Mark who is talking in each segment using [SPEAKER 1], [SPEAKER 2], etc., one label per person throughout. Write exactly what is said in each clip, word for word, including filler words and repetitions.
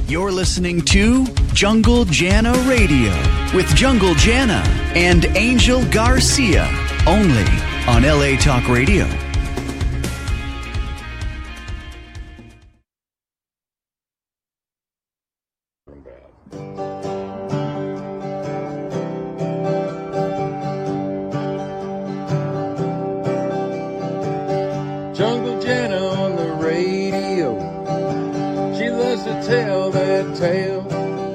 [SPEAKER 1] You're listening to Jungle Jana Radio with Jungle Jana and Angel Garcia, only on L A Talk Radio.
[SPEAKER 2] Jungle Jana on the radio. She loves to tell that tale.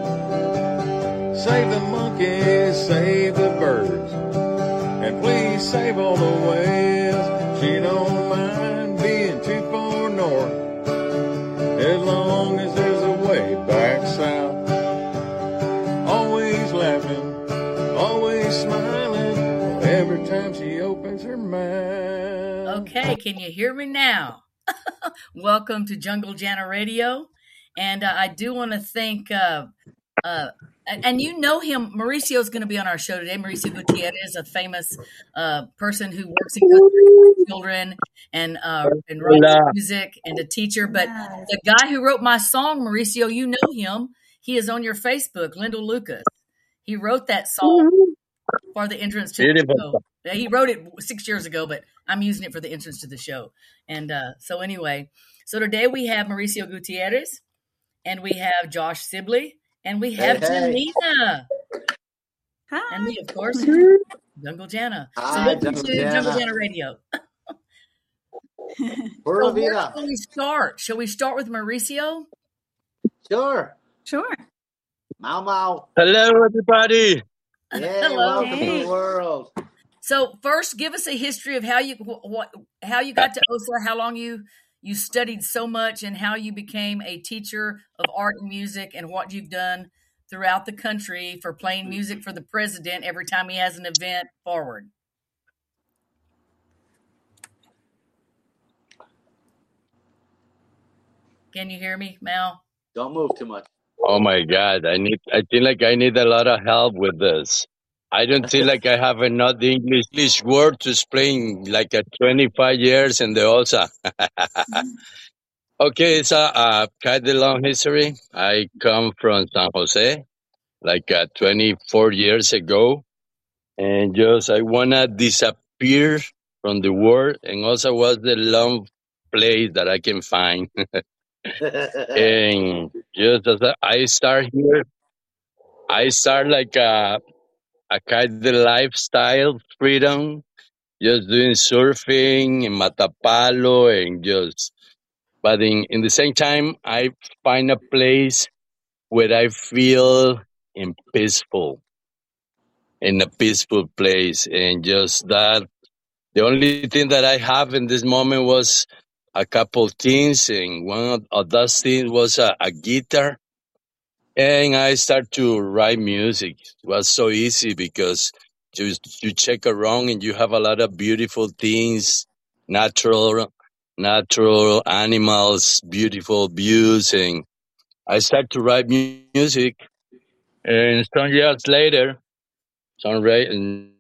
[SPEAKER 2] Save the monkeys, save the birds, and please save all the whales. She don't mind being too far north, as long as there's a way back south. Always laughing, always smiling, every time she opens her mouth.
[SPEAKER 3] Okay, can you hear me now? Welcome to Jungle Jana Radio. And uh, I do want to thank, uh, uh, and, and you know him, Mauricio is going to be on our show today. Mauricio Gutierrez, a famous uh, person who works in country for children and, uh, and writes
[SPEAKER 4] Hola.
[SPEAKER 3] music and a teacher. But the guy who wrote my song, Mauricio, you know him. He is on your Facebook, Lindell Lucas. He wrote that song for the entrance to the
[SPEAKER 4] Beautiful.
[SPEAKER 3] show. He wrote it six years ago, but I'm using it for the entrance to the show. And uh, so anyway, so today we have Mauricio Gutierrez, and we have Josh Sibley, and we have
[SPEAKER 5] Hey, hey.
[SPEAKER 3] Janina,
[SPEAKER 6] Hi.
[SPEAKER 3] and me, of course, Jungle Jana. So
[SPEAKER 5] Hi,
[SPEAKER 3] welcome
[SPEAKER 5] Jungle
[SPEAKER 3] to Jungle
[SPEAKER 5] Jana.
[SPEAKER 3] Jana Radio.
[SPEAKER 5] Pura
[SPEAKER 3] So where
[SPEAKER 5] vida.
[SPEAKER 3] shall we start? Shall we start with Mauricio?
[SPEAKER 5] Sure.
[SPEAKER 6] Sure.
[SPEAKER 5] Mau Mau.
[SPEAKER 4] Hello, everybody.
[SPEAKER 5] Yay,
[SPEAKER 3] Hello.
[SPEAKER 5] welcome to
[SPEAKER 6] Hey.
[SPEAKER 5] the world.
[SPEAKER 3] So first, give us a history of how you what how you got to O S A, how long you you studied so much, and how you became a teacher of art and music, and what you've done throughout the country for playing music for the president every time he has an event forward. Can you hear me, Mal?
[SPEAKER 5] Don't move too much.
[SPEAKER 4] Oh my God, I need. I think like I need a lot of help with this. I don't feel like I have enough English English word to explain like a twenty-five years in the O S A. Okay, it's a, a kind of long history. I come from San Jose, like uh, twenty-four years ago, and just I wanna disappear from the world, and also was the long place that I can find. And just as I I start here, I start like a, a kind of lifestyle freedom, just doing surfing in Matapalo and just, but in, in the same time, I find a place where I feel in peaceful, in a peaceful place. And just that, the only thing that I have in this moment was a couple things. And one of, of those things was a, a guitar. And I start to write music. It was so easy because you, you check around and you have a lot of beautiful things, natural, natural animals, beautiful views. And I start to write mu- music. And some years later, some ra- and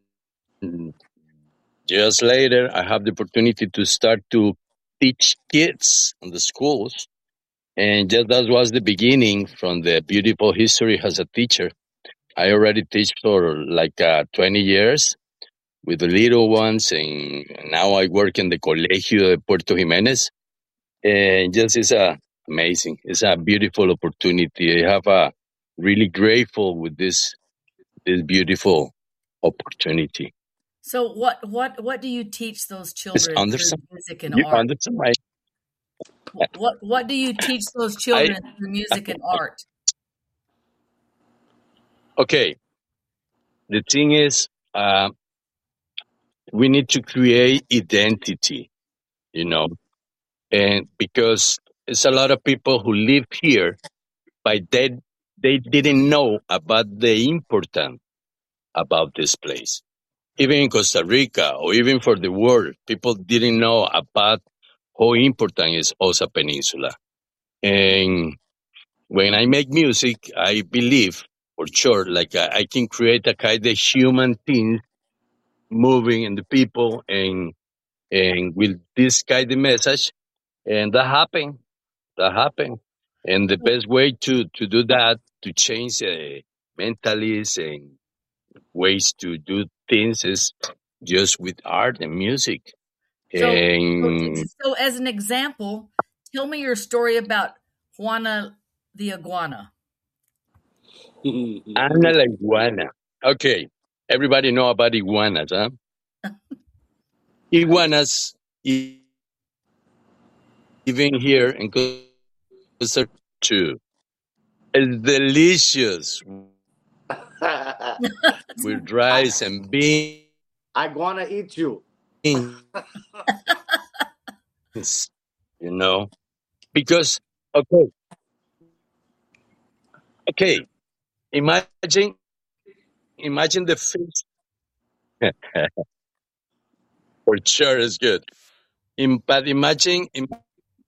[SPEAKER 4] years later, I have the opportunity to start to teach kids in the schools. And just that was the beginning from the beautiful history as a teacher. I already teach for like uh, twenty years with the little ones, and now I work in the Colegio de Puerto Jiménez. And just it's uh, amazing. It's a beautiful opportunity. I have a really grateful with this this beautiful opportunity.
[SPEAKER 3] So what what what do you teach those
[SPEAKER 4] It's
[SPEAKER 3] children through
[SPEAKER 4] understand.
[SPEAKER 3] music and
[SPEAKER 4] You
[SPEAKER 3] art?
[SPEAKER 4] understand my
[SPEAKER 3] What what do you teach those
[SPEAKER 4] I
[SPEAKER 3] children through music and art?
[SPEAKER 4] okay. The thing is, uh, we need to create identity, you know, and because it's a lot of people who live here, but they they didn't know about the importance about this place. Even in Costa Rica or even for the world, people didn't know about how important is Osa Peninsula. And when I make music, I believe for sure, like I, I can create a kind of human thing moving in the people and and with this kind of message, and that happened. That happened. And the best way to, to do that, to change uh, mentalities and ways to do things is just with art and music.
[SPEAKER 3] So, so,
[SPEAKER 4] And
[SPEAKER 3] so as an example, tell me your story about Juana the iguana.
[SPEAKER 4] Ana la iguana. Okay, everybody know about iguanas, huh? Iguanas, e- even here in Costa Rica too, is delicious with rice and beans.
[SPEAKER 5] I wanna eat you.
[SPEAKER 4] You know, because okay, okay. Imagine, imagine the fish. For sure, is good. In, but imagine, imagine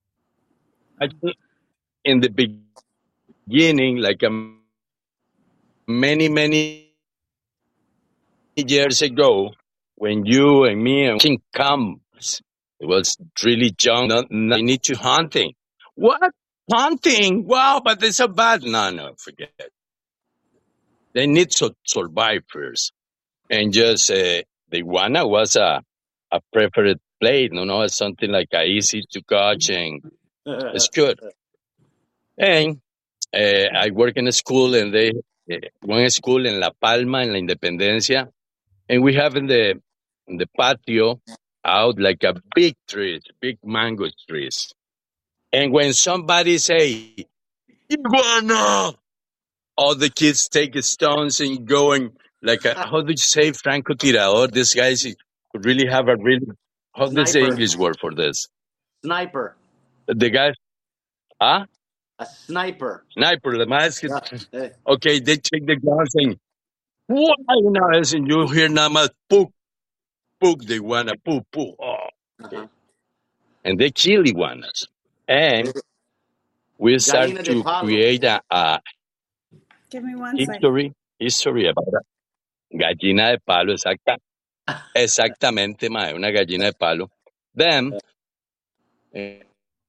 [SPEAKER 4] in the beginning, like a many many years ago, when you and me and King comes, it was really young. Not, not, I need to hunting. What hunting? Wow, but it's so bad. No, no, forget it. They need to survive first, and just uh, the iguana was a a preferred plate. No, no, it's something like a easy to catch, and it's good. And uh, I work in a school, and they uh, one school in La Palma, in La Independencia, and we have in the in the patio out like a big trees, big mango trees. And when somebody say iguana, all the kids take stones and go and like a, how do you say francotirador? This guys who really have a really how's the
[SPEAKER 5] Sniper.
[SPEAKER 4] English word for this?
[SPEAKER 5] Sniper.
[SPEAKER 4] The guys, huh?
[SPEAKER 5] A sniper.
[SPEAKER 4] Sniper, the mask.
[SPEAKER 5] Yeah. Hey.
[SPEAKER 4] Okay, they take the guns and why now? And you hear nada más pook, pook the iguana, pook, pook. Oh, okay.
[SPEAKER 5] Uh-huh.
[SPEAKER 4] And they kill iguanas. And we start
[SPEAKER 5] Gallina de
[SPEAKER 4] to
[SPEAKER 5] palo.
[SPEAKER 4] create a, a
[SPEAKER 6] Give me one second.
[SPEAKER 4] history, history about that. Gallina de palo, exacta, exactamente, mae, una gallina de palo. Then, eh,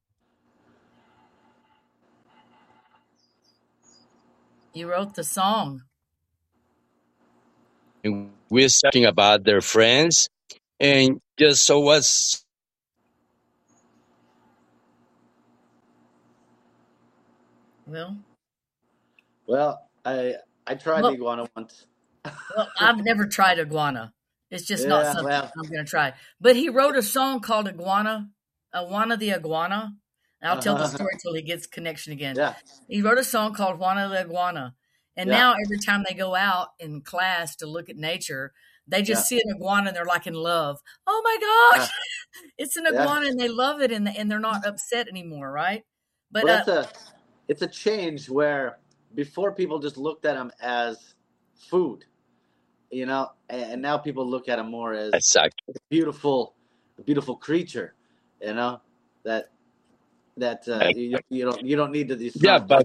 [SPEAKER 3] You wrote the song.
[SPEAKER 4] and we're talking about their friends, and just so was
[SPEAKER 3] Well,
[SPEAKER 5] Well, I I tried
[SPEAKER 3] Well-
[SPEAKER 5] the iguana once.
[SPEAKER 3] well, I've never tried iguana. It's just not
[SPEAKER 5] Yeah,
[SPEAKER 3] something
[SPEAKER 5] well.
[SPEAKER 3] I'm going to try. But he wrote a song called Iguana, Juana the Iguana. And I'll tell the story till he gets connection again.
[SPEAKER 5] Yeah.
[SPEAKER 3] He wrote a song called Juana the Iguana. And
[SPEAKER 5] Yeah.
[SPEAKER 3] now every time they go out in class to look at nature, they just see an iguana and they're like in love. Oh my gosh, it's an
[SPEAKER 5] Yeah.
[SPEAKER 3] iguana and they love it and, and they're not upset anymore, right? But
[SPEAKER 5] Well,
[SPEAKER 3] uh,
[SPEAKER 5] that's a it's a change where before people just looked at them as food, you know, and, and now people look at them more as
[SPEAKER 4] exactly.
[SPEAKER 5] beautiful, a beautiful creature, you know, that that uh, you, you don't you don't need to decide.
[SPEAKER 4] Yeah, but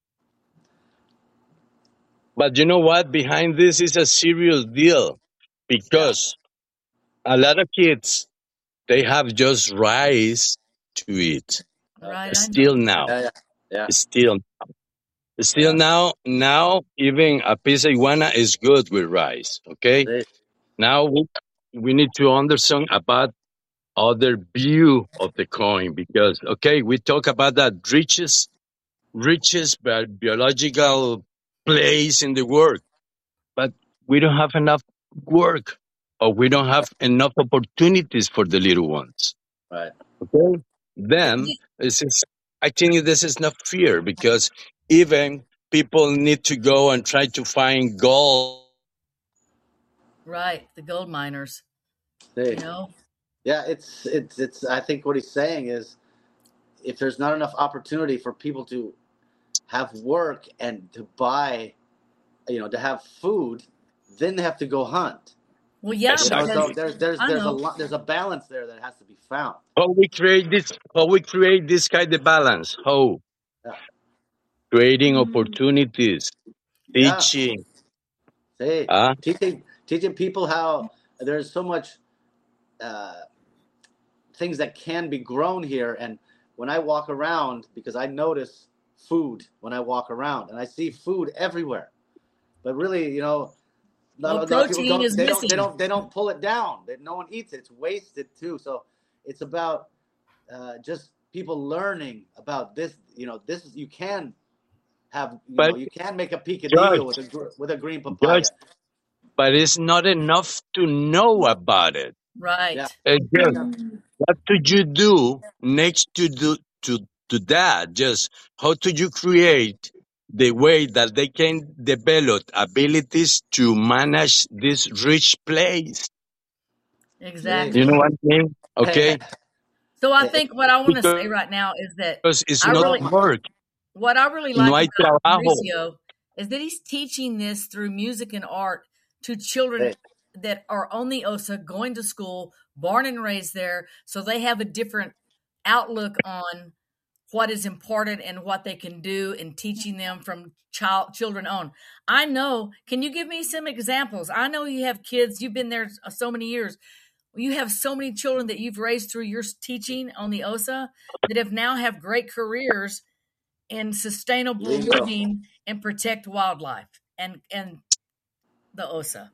[SPEAKER 4] but you know what? Behind this is a serious deal because a lot of kids they have just rice to eat.
[SPEAKER 3] right, I
[SPEAKER 4] Still
[SPEAKER 3] know.
[SPEAKER 4] now,
[SPEAKER 5] yeah, yeah, yeah.
[SPEAKER 4] still, still
[SPEAKER 5] Yeah.
[SPEAKER 4] now, now even a piece of iguana is good with rice. Okay,
[SPEAKER 5] They-
[SPEAKER 4] now we, we need to understand about other view of the coin because okay, we talk about that richest, richest bi- biological place in the world, but we don't have enough work or we don't have enough opportunities for the little ones.
[SPEAKER 5] Right.
[SPEAKER 4] Okay, then this is. I think this is not fair because even people need to go and try to find gold.
[SPEAKER 3] Right, the gold miners,
[SPEAKER 5] They-
[SPEAKER 3] you know.
[SPEAKER 5] Yeah, it's it's it's. I think what he's saying is, if there's not enough opportunity for people to have work and to buy, you know, to have food, then they have to go hunt.
[SPEAKER 3] Well, yeah,
[SPEAKER 5] You know,
[SPEAKER 4] Exactly.
[SPEAKER 5] so
[SPEAKER 3] because
[SPEAKER 5] there's there's
[SPEAKER 3] I
[SPEAKER 5] there's a
[SPEAKER 3] know.
[SPEAKER 5] lot there's a balance there that has to be found.
[SPEAKER 4] How we create this? How we create this kind of balance? How
[SPEAKER 5] Yeah.
[SPEAKER 4] creating
[SPEAKER 6] Mm.
[SPEAKER 4] opportunities,
[SPEAKER 5] Yeah.
[SPEAKER 4] teaching.
[SPEAKER 5] Hey,
[SPEAKER 4] Huh?
[SPEAKER 5] teaching teaching people how there's so much uh, things that can be grown here, and when I walk around, because I notice food when I walk around, and I see food everywhere. But really, you know, a
[SPEAKER 3] Well,
[SPEAKER 5] lot, a lot of people
[SPEAKER 3] protein
[SPEAKER 5] don't
[SPEAKER 3] is
[SPEAKER 5] they don't
[SPEAKER 3] missing.
[SPEAKER 5] they don't they don't pull it down. They, no one eats it. It's wasted too. So it's about uh, just people learning about this. You know, this is you can have you
[SPEAKER 4] But
[SPEAKER 5] know you can make a
[SPEAKER 4] George,
[SPEAKER 5] picadillo with a gr- with a green
[SPEAKER 4] George,
[SPEAKER 5] papaya.
[SPEAKER 4] but it's not enough to know about it.
[SPEAKER 3] Right.
[SPEAKER 5] Yeah.
[SPEAKER 4] Uh, just
[SPEAKER 5] Yeah.
[SPEAKER 4] what do you do next to do to to that? Just how do you create the way that they can develop abilities to manage this rich place?
[SPEAKER 3] Exactly.
[SPEAKER 4] You know what I mean? Okay,
[SPEAKER 3] So I
[SPEAKER 5] Eh,
[SPEAKER 3] think what I want to
[SPEAKER 4] because
[SPEAKER 3] say right now is that
[SPEAKER 4] it's
[SPEAKER 3] I
[SPEAKER 4] not
[SPEAKER 3] really,
[SPEAKER 4] work.
[SPEAKER 3] what I really
[SPEAKER 4] No
[SPEAKER 3] like
[SPEAKER 4] hay
[SPEAKER 3] about
[SPEAKER 4] trabajo.
[SPEAKER 3] Mauricio is that he's teaching this through music and art to children
[SPEAKER 5] eh,
[SPEAKER 3] that are on the O S A, going to school, born and raised there, so they have a different outlook on what is important and what they can do, and teaching them from child children on. I know. Can you give me some examples? I know you have kids. You've been there so many years. You have so many children that you've raised through your teaching on the O S A that have now have great careers in sustainable
[SPEAKER 5] Bingo.
[SPEAKER 3] living and protect wildlife and and the O S A.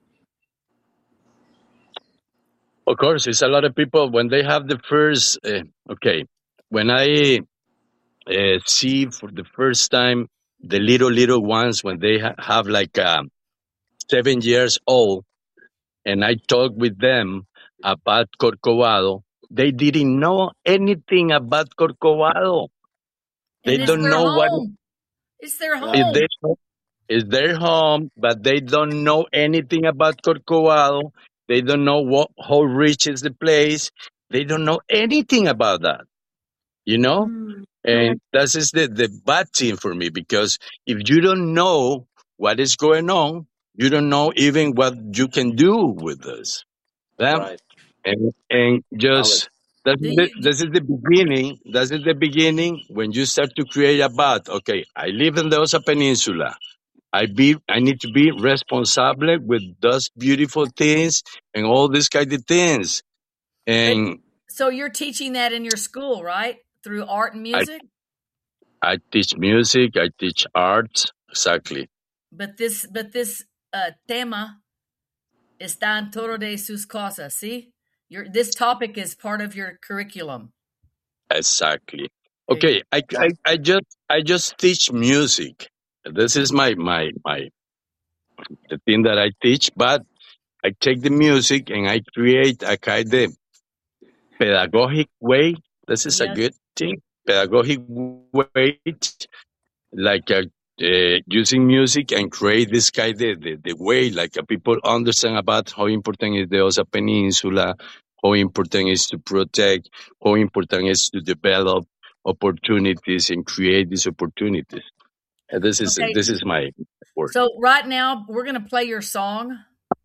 [SPEAKER 4] Of course, it's a lot of people when they have the first. Uh, okay, when I uh, see for the first time the little little ones when they ha- have like um, seven years old, and I talk with them about Corcovado, they didn't know anything about Corcovado. They
[SPEAKER 3] And it's
[SPEAKER 4] don't
[SPEAKER 3] their
[SPEAKER 4] know what
[SPEAKER 3] home. It's their
[SPEAKER 5] Right.
[SPEAKER 4] is
[SPEAKER 3] home.
[SPEAKER 4] their is their home, but they don't know anything about Corcovado. They don't know what how rich is the place. They don't know anything about that. You know,
[SPEAKER 6] Mm.
[SPEAKER 4] and that is the the bad thing for me because if you don't know what is going on, you don't know even what you can do with this. Yeah?
[SPEAKER 5] Right.
[SPEAKER 4] And and
[SPEAKER 5] Knowledge.
[SPEAKER 4] just that
[SPEAKER 3] Do
[SPEAKER 4] is the,
[SPEAKER 3] you,
[SPEAKER 4] this is the beginning. That is the beginning when you start to create a bot. Okay, I live in the Osa Peninsula. I be I need to be responsible with those beautiful things and all these kind of things. And
[SPEAKER 3] so you're teaching that in your school, right? Through art and
[SPEAKER 4] I
[SPEAKER 3] music?
[SPEAKER 4] I teach music. I teach arts. Exactly.
[SPEAKER 3] But this but this uh, tema está en todo de sus cosas, see? Your this topic is part of your curriculum.
[SPEAKER 4] Exactly.
[SPEAKER 3] There you
[SPEAKER 4] Okay, I,
[SPEAKER 5] Yeah.
[SPEAKER 4] I, I just I just teach music. This is my my my the thing that I teach, but I take the music and I create a kind of pedagogic way. This is a
[SPEAKER 3] Yes.
[SPEAKER 4] good thing. Pedagogic way, like uh, uh, using music and create this kind of the, the way, like uh, people understand about how important is the Osa Peninsula, how important is to protect, how important is to develop opportunities and create these opportunities. And this is
[SPEAKER 3] Okay.
[SPEAKER 4] this is my work.
[SPEAKER 3] So right now we're going to play your song.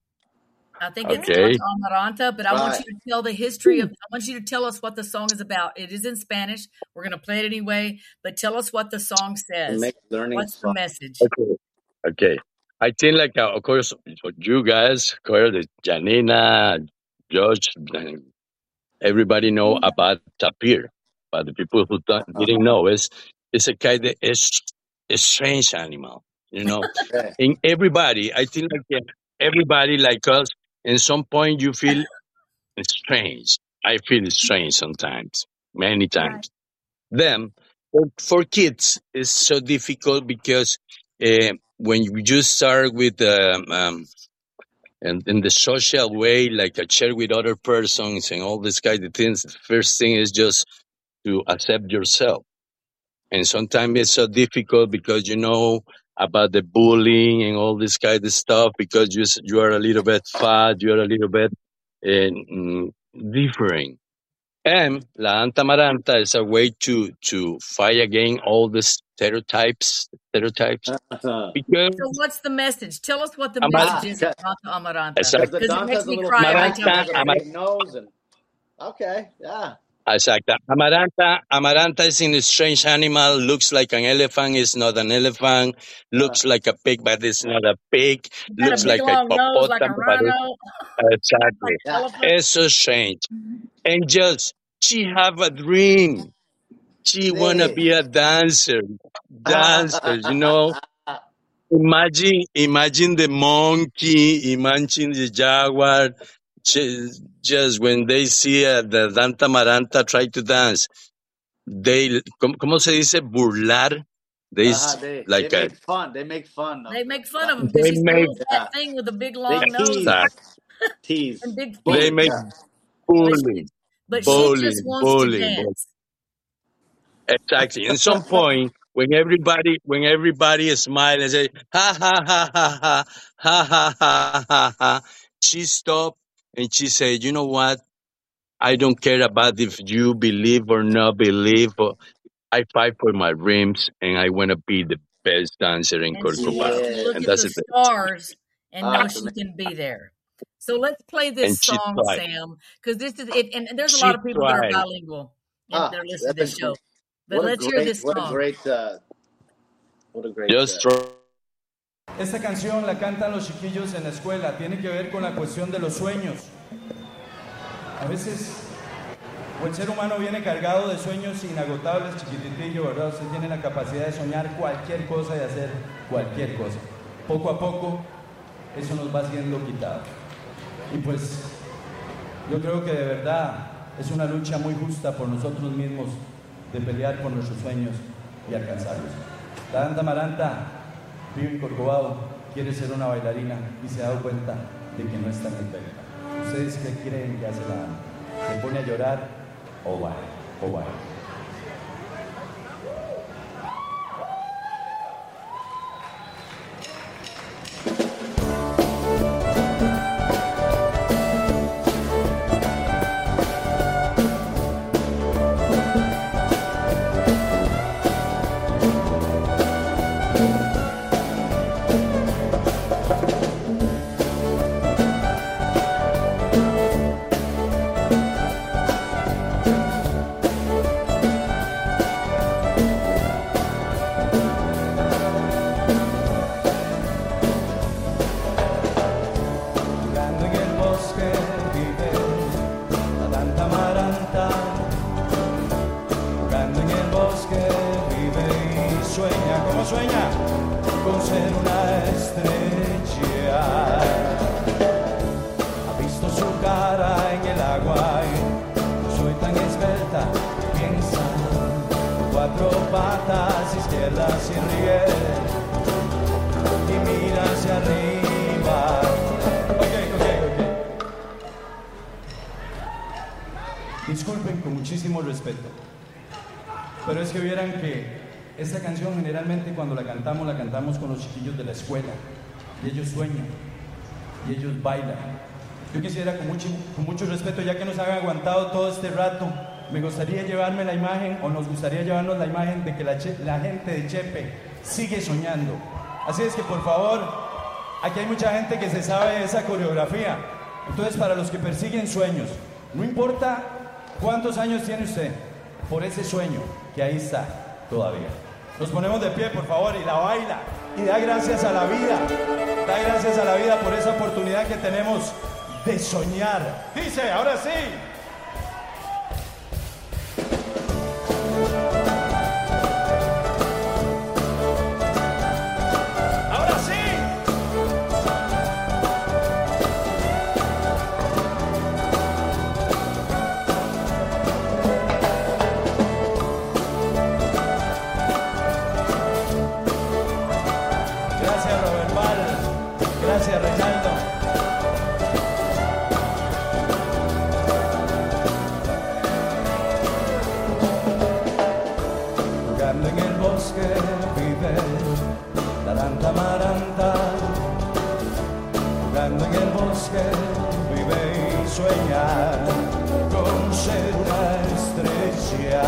[SPEAKER 3] I think it's
[SPEAKER 4] Okay.
[SPEAKER 3] Mata Amaranta, but I want
[SPEAKER 5] Right.
[SPEAKER 3] you to tell the history of, I want you to tell us what the song is about. It is in Spanish. We're going to play it anyway, but tell us what the song
[SPEAKER 5] And
[SPEAKER 3] says.
[SPEAKER 5] make learning
[SPEAKER 3] What's the
[SPEAKER 5] fun.
[SPEAKER 3] message?
[SPEAKER 4] Okay. Okay. I think like uh, of course you guys, of course, Janina, George, and everybody know about tapir, but the people who don't, didn't know is it's a kind of it's a strange animal, you know.
[SPEAKER 5] Okay.
[SPEAKER 4] And everybody, I think like uh, everybody like us, in some point you feel strange. I feel strange sometimes, many times. Then for, for kids, it's so difficult because uh, when you just start with um, um, and in the social way, like I share with other persons and all these kind of things, the first thing is just to accept yourself. And sometimes it's so difficult because you know about the bullying and all this kind of stuff because you s- you are a little bit fat, you are a little bit uh, mm, different. And La Anta Maranta is a way to to fight against all the stereotypes, stereotypes. Because
[SPEAKER 3] So what's the message? Tell us what the
[SPEAKER 4] Amar-
[SPEAKER 5] Ah,
[SPEAKER 3] message is
[SPEAKER 5] okay.
[SPEAKER 3] of Mata Amaranta.
[SPEAKER 4] exact,
[SPEAKER 5] Because the
[SPEAKER 3] Because it makes
[SPEAKER 5] Danta's a
[SPEAKER 3] me
[SPEAKER 5] little
[SPEAKER 3] cry every
[SPEAKER 5] fat
[SPEAKER 3] time I
[SPEAKER 5] and
[SPEAKER 4] Amaranta,
[SPEAKER 5] has a
[SPEAKER 3] hear it.
[SPEAKER 4] Amar-
[SPEAKER 5] big nose, and okay, yeah.
[SPEAKER 4] exact. Amaranta, Amaranta is a strange animal. Looks like an elephant. Is not an elephant.
[SPEAKER 5] Uh,
[SPEAKER 4] Looks like a pig, but it's not a pig.
[SPEAKER 3] You got a
[SPEAKER 4] Looks
[SPEAKER 3] big
[SPEAKER 4] like a
[SPEAKER 3] long nose like a
[SPEAKER 4] hippopotamus, but it's
[SPEAKER 3] rhino,
[SPEAKER 4] exactly.
[SPEAKER 3] like
[SPEAKER 5] yeah.
[SPEAKER 3] elephant.
[SPEAKER 4] It's so strange. And just she have a dream. she wanna be a dancer, dancer, you know. Imagine, imagine the monkey, imagine the jaguar. Just when they see uh, the Danta Maranta try to dance, they, ¿cómo se dice? Burlar. They,
[SPEAKER 5] uh-huh, they,
[SPEAKER 4] like
[SPEAKER 5] they
[SPEAKER 4] a,
[SPEAKER 5] make fun. They make fun. Of
[SPEAKER 3] They make fun of him
[SPEAKER 4] they
[SPEAKER 3] because he's
[SPEAKER 4] make,
[SPEAKER 3] doing that thing with a big long
[SPEAKER 5] they
[SPEAKER 3] nose
[SPEAKER 5] tease, tease.
[SPEAKER 3] and big
[SPEAKER 4] they
[SPEAKER 3] feet.
[SPEAKER 4] make
[SPEAKER 5] Yeah.
[SPEAKER 4] bullying,
[SPEAKER 3] But she
[SPEAKER 4] bullying,
[SPEAKER 3] just wants
[SPEAKER 4] bullying,
[SPEAKER 3] to dance.
[SPEAKER 4] Exactly. At some point, when everybody, when everybody is smiling and say, ha, ha, ha, ha, ha, ha, ha, ha, ha, ha, she stopped and she said, you know what? I don't care about if you believe or not believe. But I fight for my dreams and I want to be the best dancer in
[SPEAKER 3] And she
[SPEAKER 4] Corcovado.
[SPEAKER 3] wants to
[SPEAKER 5] Yeah.
[SPEAKER 3] look
[SPEAKER 4] And
[SPEAKER 3] at
[SPEAKER 4] that's
[SPEAKER 3] the
[SPEAKER 4] it.
[SPEAKER 3] stars and
[SPEAKER 5] Ah,
[SPEAKER 3] know
[SPEAKER 5] that's
[SPEAKER 3] she
[SPEAKER 5] amazing.
[SPEAKER 3] can be there. So let's play this
[SPEAKER 4] And she
[SPEAKER 3] song,
[SPEAKER 4] tried.
[SPEAKER 3] Sam, because this is it. And there's a
[SPEAKER 4] She
[SPEAKER 3] lot of people that are
[SPEAKER 4] tried.
[SPEAKER 3] bilingual and
[SPEAKER 5] Ah,
[SPEAKER 3] they're listening to
[SPEAKER 5] that's
[SPEAKER 3] this
[SPEAKER 5] a,
[SPEAKER 3] show. But
[SPEAKER 5] what a
[SPEAKER 3] let's hear
[SPEAKER 5] great,
[SPEAKER 3] this
[SPEAKER 5] what a
[SPEAKER 3] song.
[SPEAKER 5] great, uh, what a great.
[SPEAKER 4] Just
[SPEAKER 5] Uh,
[SPEAKER 4] try.
[SPEAKER 7] Esta canción la cantan los chiquillos en la escuela, tiene que ver con la cuestión de los sueños. A veces, o el ser humano viene cargado de sueños inagotables, chiquititillo, ¿verdad? Usted tiene la capacidad de soñar cualquier cosa y hacer cualquier cosa. Poco a poco, eso nos va siendo quitado. Y pues, yo creo que de verdad es una lucha muy justa por nosotros mismos de pelear por nuestros sueños y alcanzarlos. La Danta Maranta vive en Corcovado, quiere ser una bailarina y se ha dado cuenta de que no está en el pelota. ¿Ustedes qué creen que hace la Danta? ¿Se pone a llorar o va? O va? Disculpen con muchísimo respeto, pero es que vieran que esta canción generalmente cuando la cantamos, la cantamos con los chiquillos de la escuela y ellos sueñan y ellos bailan. Yo quisiera con mucho, con mucho respeto, ya que nos han aguantado todo este rato, me gustaría llevarme la imagen, o nos gustaría llevarnos la imagen de que la, che, la gente de Chepe sigue soñando. Así es que por favor, aquí hay mucha gente que se sabe esa coreografía. Entonces, para los que persiguen sueños, no importa cuántos años tiene usted, por ese sueño que ahí está todavía. Nos ponemos de pie, por favor, y la baila, y da gracias a la vida, da gracias a la vida por esa oportunidad que tenemos de soñar. Dice, ahora sí. Gracias, Reinaldo. Jugando en el bosque vive la Danta Maranta. Jugando en el bosque vive y sueña con ser una estrella.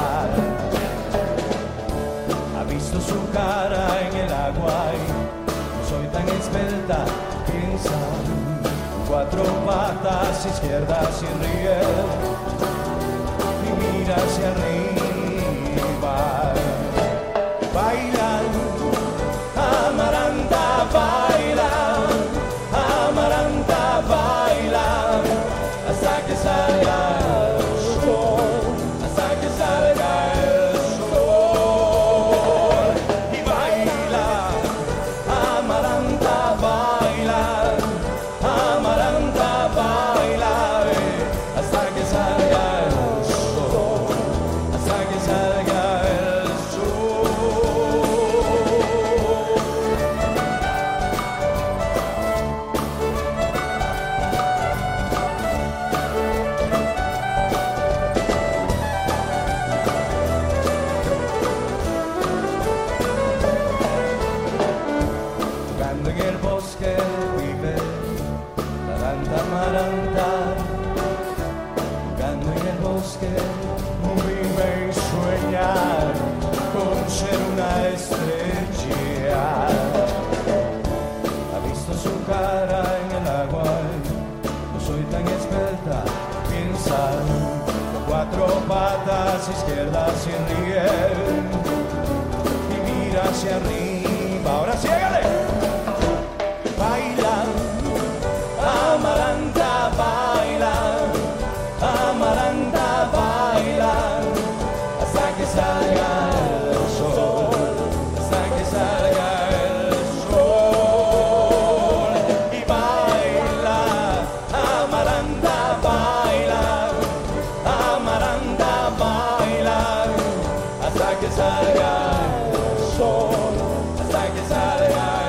[SPEAKER 7] Ha visto su cara en el agua y soy tan esbelta, piensa, cuatro patas izquierdas y ríe y mira hacia arriba. Baila, Amaranta, baila, Amaranta, baila, hasta que salga el sol, hasta que salga el sol. vive y sueña con ser una estrella. Ha visto su cara en el agua, no soy tan experta, piensa, cuatro patas izquierdas sin riel, y mira hacia arriba, ahora sí, hágale. Baila, Amaranta, baila, Amaranta, baila, hasta que salga el sol, hasta que salga el sol. Y baila, Amaranta, baila, Amaranta, baila, hasta que salga el sol, hasta que salga el sol.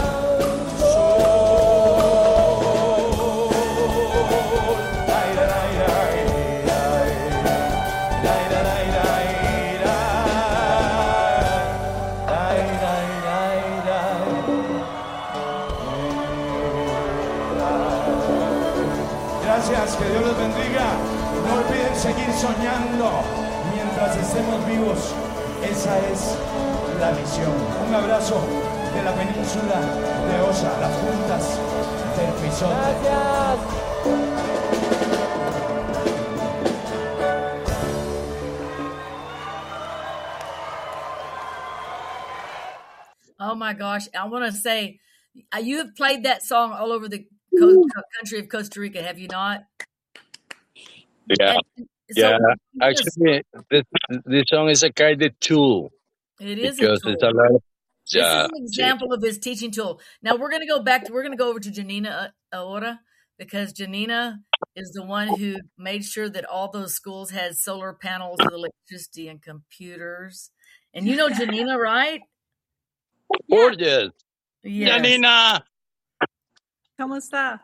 [SPEAKER 7] Gracias, que Dios los bendiga. No olviden seguir soñando mientras estemos vivos. Esa es la misión. Un abrazo de la península de Osa, las juntas del Pisote. Gracias.
[SPEAKER 3] Oh my gosh. I want to say, uh, you have played that song all over the co- co- country of Costa Rica, have you not?
[SPEAKER 4] Yeah,
[SPEAKER 3] And so
[SPEAKER 4] yeah.
[SPEAKER 3] you just-
[SPEAKER 4] Actually, this this song is a kind of tool
[SPEAKER 3] it is a
[SPEAKER 4] because
[SPEAKER 3] tool.
[SPEAKER 4] it's a lot of
[SPEAKER 3] This
[SPEAKER 4] yeah.
[SPEAKER 3] is an example of his teaching tool. Now we're going to go back to, we're going to go over to Janina uh, ahora, because Janina is the one who made sure that all those schools had solar panels with electricity and computers. And you know Janina, right?
[SPEAKER 4] Gorgeous.
[SPEAKER 3] Yes.
[SPEAKER 4] Janina.
[SPEAKER 6] ¿Cómo está?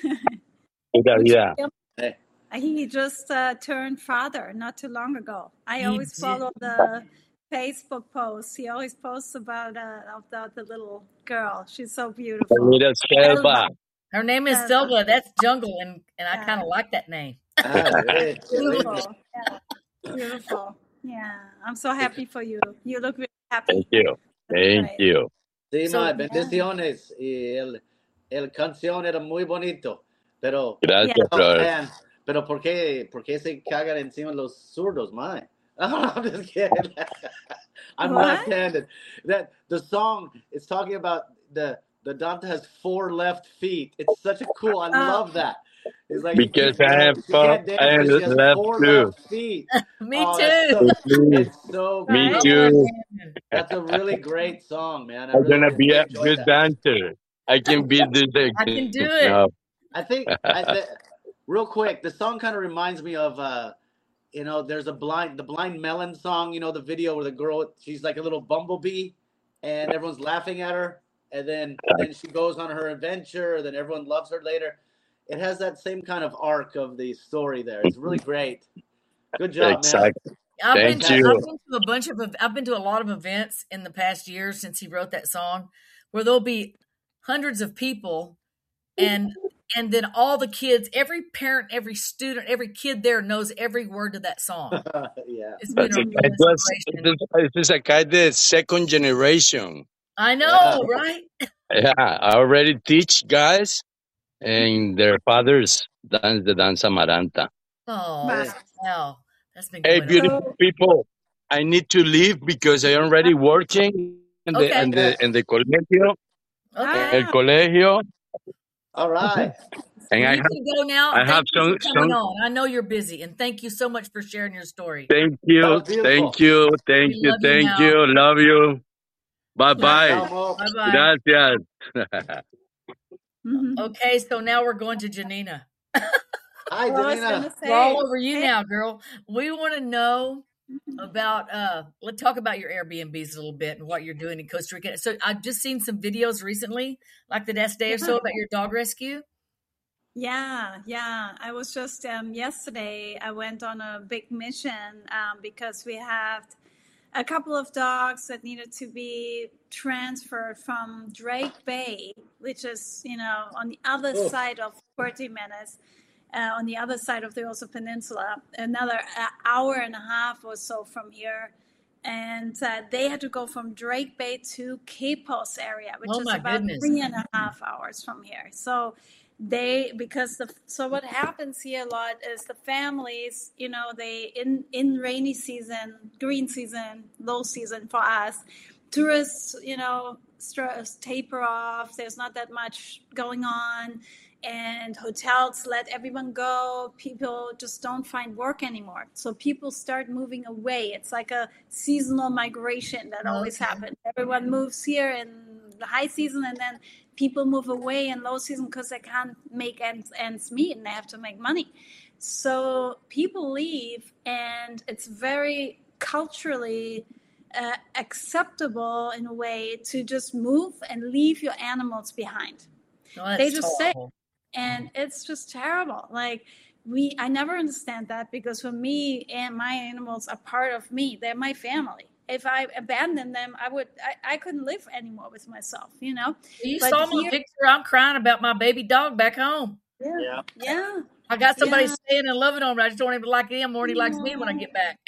[SPEAKER 4] Yeah, yeah.
[SPEAKER 5] Hey.
[SPEAKER 6] He just uh, turned father not too long ago. I
[SPEAKER 3] He
[SPEAKER 6] always
[SPEAKER 3] did.
[SPEAKER 6] follow the Facebook posts. He always posts about uh, about the little girl. She's so beautiful.
[SPEAKER 4] Janina Selva.
[SPEAKER 3] Her name is
[SPEAKER 6] Yes.
[SPEAKER 3] Silva. That's jungle, and, and I
[SPEAKER 6] Yeah.
[SPEAKER 3] kind of like that name.
[SPEAKER 5] Ah, great.
[SPEAKER 6] Beautiful. Yeah. Beautiful. Yeah. I'm so happy for you. You look really happy.
[SPEAKER 4] Thank you. Thank
[SPEAKER 6] Right.
[SPEAKER 4] you.
[SPEAKER 5] Sí,
[SPEAKER 3] So-
[SPEAKER 5] ma, bendiciones. Y el, el canción era muy bonito, pero
[SPEAKER 4] Gracias,
[SPEAKER 6] Yeah.
[SPEAKER 5] oh,
[SPEAKER 4] brother.
[SPEAKER 5] man, pero ¿por qué, por qué se cagan encima los zurdos, man? I'm just kidding. I'm
[SPEAKER 6] What?
[SPEAKER 5] left-handed. That the song is talking about the the Dante has four left feet. It's such a cool. I
[SPEAKER 6] Oh.
[SPEAKER 5] love that. It's like
[SPEAKER 4] Because
[SPEAKER 5] you
[SPEAKER 4] I
[SPEAKER 5] can't
[SPEAKER 4] have
[SPEAKER 5] dance, she can't
[SPEAKER 4] four-
[SPEAKER 5] dance,
[SPEAKER 4] I
[SPEAKER 5] but she has
[SPEAKER 4] left
[SPEAKER 5] four
[SPEAKER 4] too.
[SPEAKER 5] left feet.
[SPEAKER 3] Me
[SPEAKER 5] Oh, that's
[SPEAKER 3] too.
[SPEAKER 5] so, that's so
[SPEAKER 4] Me
[SPEAKER 6] Right?
[SPEAKER 4] too.
[SPEAKER 5] That's a really great song, man. I
[SPEAKER 4] I'm
[SPEAKER 5] really,
[SPEAKER 4] gonna be
[SPEAKER 5] really
[SPEAKER 4] a
[SPEAKER 5] enjoyed
[SPEAKER 4] good
[SPEAKER 5] that.
[SPEAKER 4] dancer. I can be the.
[SPEAKER 3] I can do it.
[SPEAKER 4] No.
[SPEAKER 5] I think, I th- real quick, the song kind of reminds me of, uh, you know, there's a blind, the Blind Melon song. You know, the video where the girl, she's like a little bumblebee, and everyone's laughing at her, and then then she goes on her adventure, then everyone loves her later. It has that same kind of arc of the story there. It's really great. Good job, man.
[SPEAKER 4] Exactly.
[SPEAKER 3] I've been,
[SPEAKER 4] Thank
[SPEAKER 3] to,
[SPEAKER 4] you.
[SPEAKER 3] I've been to a bunch of ev- I've been to a lot of events in the past year since he wrote that song, where there'll be hundreds of people, and and then all the kids, every parent, every student, every kid there knows every word of that song.
[SPEAKER 5] Yeah.
[SPEAKER 3] It's been
[SPEAKER 4] That's
[SPEAKER 3] a
[SPEAKER 4] a,
[SPEAKER 3] real
[SPEAKER 4] it was,
[SPEAKER 3] inspiration.
[SPEAKER 4] it is a kind of second generation.
[SPEAKER 3] I know,
[SPEAKER 5] Yeah.
[SPEAKER 3] right?
[SPEAKER 4] Yeah, I already teach guys, and their fathers dance the dance Amaranta.
[SPEAKER 3] Oh,
[SPEAKER 6] Wow.
[SPEAKER 3] wow, that's been
[SPEAKER 4] Hey,
[SPEAKER 3] going on.
[SPEAKER 4] beautiful
[SPEAKER 6] So,
[SPEAKER 4] people, I need to leave because I am already working in the
[SPEAKER 3] Okay.
[SPEAKER 4] in the in the colegio,
[SPEAKER 3] Okay,
[SPEAKER 4] el colegio,
[SPEAKER 5] All right.
[SPEAKER 4] and
[SPEAKER 3] well,
[SPEAKER 4] I
[SPEAKER 3] you
[SPEAKER 4] have
[SPEAKER 3] can go now.
[SPEAKER 4] I
[SPEAKER 3] Thank
[SPEAKER 4] have
[SPEAKER 3] you
[SPEAKER 4] some
[SPEAKER 3] for coming
[SPEAKER 4] some.
[SPEAKER 3] on. I know you're busy, and thank you so much for sharing your story.
[SPEAKER 4] Thank
[SPEAKER 5] That
[SPEAKER 4] you,
[SPEAKER 5] was beautiful.
[SPEAKER 4] thank you, thank
[SPEAKER 3] We
[SPEAKER 4] you,
[SPEAKER 3] love you
[SPEAKER 4] thank
[SPEAKER 3] now.
[SPEAKER 4] you, love you. Bye
[SPEAKER 6] yeah.
[SPEAKER 4] bye.
[SPEAKER 5] Ciao,
[SPEAKER 3] Bye bye.
[SPEAKER 4] Gracias.
[SPEAKER 6] Mhm.
[SPEAKER 3] Okay, so now we're going to Janina.
[SPEAKER 5] Hi,
[SPEAKER 6] Well, I was
[SPEAKER 5] Janina.
[SPEAKER 6] gonna
[SPEAKER 3] We're all
[SPEAKER 6] say,
[SPEAKER 3] over you
[SPEAKER 6] hey,
[SPEAKER 3] now, girl. We want to know
[SPEAKER 6] mhm.
[SPEAKER 3] about uh let's talk about your Airbnbs a little bit and what you're doing in Costa Rica. So I've just seen some videos recently, like the last day or so,
[SPEAKER 6] Yeah.
[SPEAKER 3] about your dog rescue.
[SPEAKER 6] Yeah, yeah. I was just um, yesterday. I went on a big mission um, because we have a couple of dogs that needed to be transferred from Drake Bay, which is you know on the other
[SPEAKER 5] Oh.
[SPEAKER 6] side of forty minutes, uh, on the other side of the Osa Peninsula, another uh, hour and a half or so from here. And uh, they had to go from Drake Bay to Quepos area, which
[SPEAKER 3] Oh,
[SPEAKER 6] is
[SPEAKER 3] my
[SPEAKER 6] about
[SPEAKER 3] goodness.
[SPEAKER 6] three and a half hours from here. So they, because the, so what happens here a lot is the families, you know, they, in, in rainy season, green season, low season for us, tourists, you know, taper off. There's not that much going on. And hotels let everyone go. People just don't find work anymore. So people start moving away. It's like a seasonal migration that always
[SPEAKER 3] Okay.
[SPEAKER 6] happens. Everyone moves here in the high season, and then people move away in low season because they can't make ends, ends meet and they have to make money. So people leave, and it's very culturally uh, acceptable in a way to just move and leave your animals behind.
[SPEAKER 3] Oh, that's
[SPEAKER 6] They just say,
[SPEAKER 3] horrible.
[SPEAKER 6] and it's just terrible. Like we, I never understand that, because for me, and my animals are part of me. They're my family. If I abandoned them, I would, I, I couldn't live anymore with myself, you know?
[SPEAKER 3] You
[SPEAKER 6] But
[SPEAKER 3] saw my
[SPEAKER 6] here-
[SPEAKER 3] picture. I'm crying about my baby dog back home.
[SPEAKER 6] Yeah.
[SPEAKER 5] Yeah.
[SPEAKER 6] Yeah.
[SPEAKER 3] I got somebody
[SPEAKER 6] Yeah.
[SPEAKER 3] staying and loving on him. I just don't even like him more than he likes me when I get back.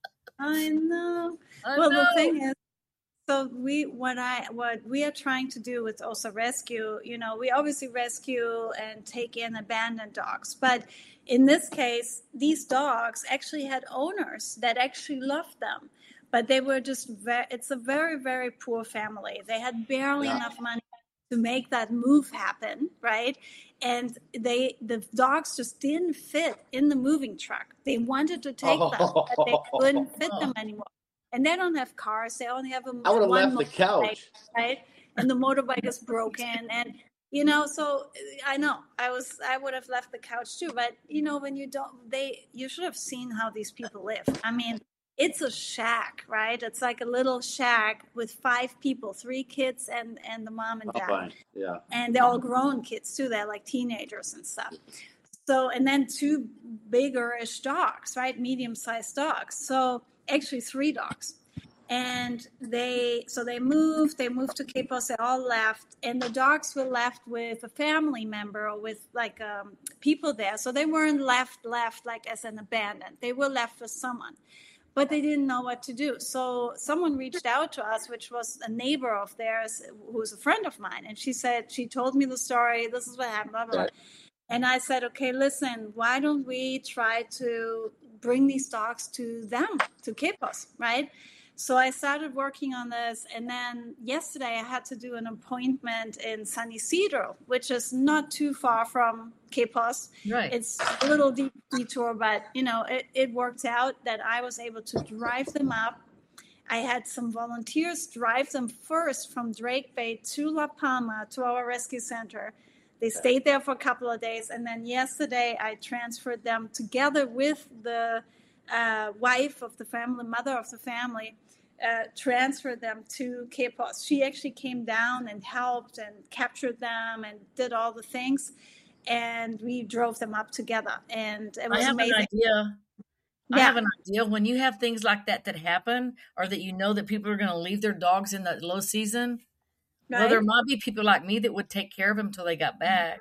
[SPEAKER 6] I know.
[SPEAKER 3] I
[SPEAKER 6] Well,
[SPEAKER 3] know.
[SPEAKER 6] the thing is, so we, what I, what we are trying to do with Osa Rescue, you know, we obviously rescue and take in abandoned dogs, but in this case, these dogs actually had owners that actually loved them, but they were just very, it's a very, very poor family. They had barely
[SPEAKER 5] Yeah.
[SPEAKER 6] enough money to make that move happen, right? And they, the dogs just didn't fit in the moving truck. They wanted to take them, but they couldn't fit them anymore. And they don't have cars. They only have a
[SPEAKER 5] I would have
[SPEAKER 6] one
[SPEAKER 5] left the
[SPEAKER 6] motorbike,
[SPEAKER 5] couch.
[SPEAKER 6] right? And the motorbike is broken. And, you know, so I know I was, I would have left the couch too. But, you know, when you don't, they, you should have seen how these people live. I mean, it's a shack, right? It's like a little shack with five people, three kids and, and the mom and
[SPEAKER 5] Oh,
[SPEAKER 6] dad.
[SPEAKER 5] fine. Yeah.
[SPEAKER 6] And they're all grown kids too. They're like teenagers and stuff. So, and then two bigger-ish dogs, right? Medium-sized dogs. So actually three dogs. And they, so they moved, they moved to Quepos, they all left. And the dogs were left with a family member or with like um, people there. So they weren't left, left like as an abandoned. They were left with someone. But they didn't know what to do. So someone reached out to us, which was a neighbor of theirs who was a friend of mine. And she said, she told me the story. This is what happened, blah, blah, blah. And I said, okay, listen, why don't we try to bring these dogs to them, to Quepos, right? So I started working on this. And then yesterday I had to do an appointment in San Isidro, which is not too far from Quepos.
[SPEAKER 3] Right.
[SPEAKER 6] It's a little deep detour, but, you know, it, it worked out that I was able to drive them up. I had some volunteers drive them first from Drake Bay to La Palma, to our rescue center. They stayed there for a couple of days. And then yesterday I transferred them together with the uh, wife of the family, mother of the family, uh, transferred them to Quepos. She actually came down and helped and captured them and did all the things. And we drove them up together. And it was
[SPEAKER 3] I have
[SPEAKER 6] amazing.
[SPEAKER 3] an idea. I
[SPEAKER 6] Yeah.
[SPEAKER 3] have an idea. When you have things like that that happen, or that you know that people are going to leave their dogs in the low season, well, there
[SPEAKER 6] Right?
[SPEAKER 3] might be people like me that would take care of them until they got back.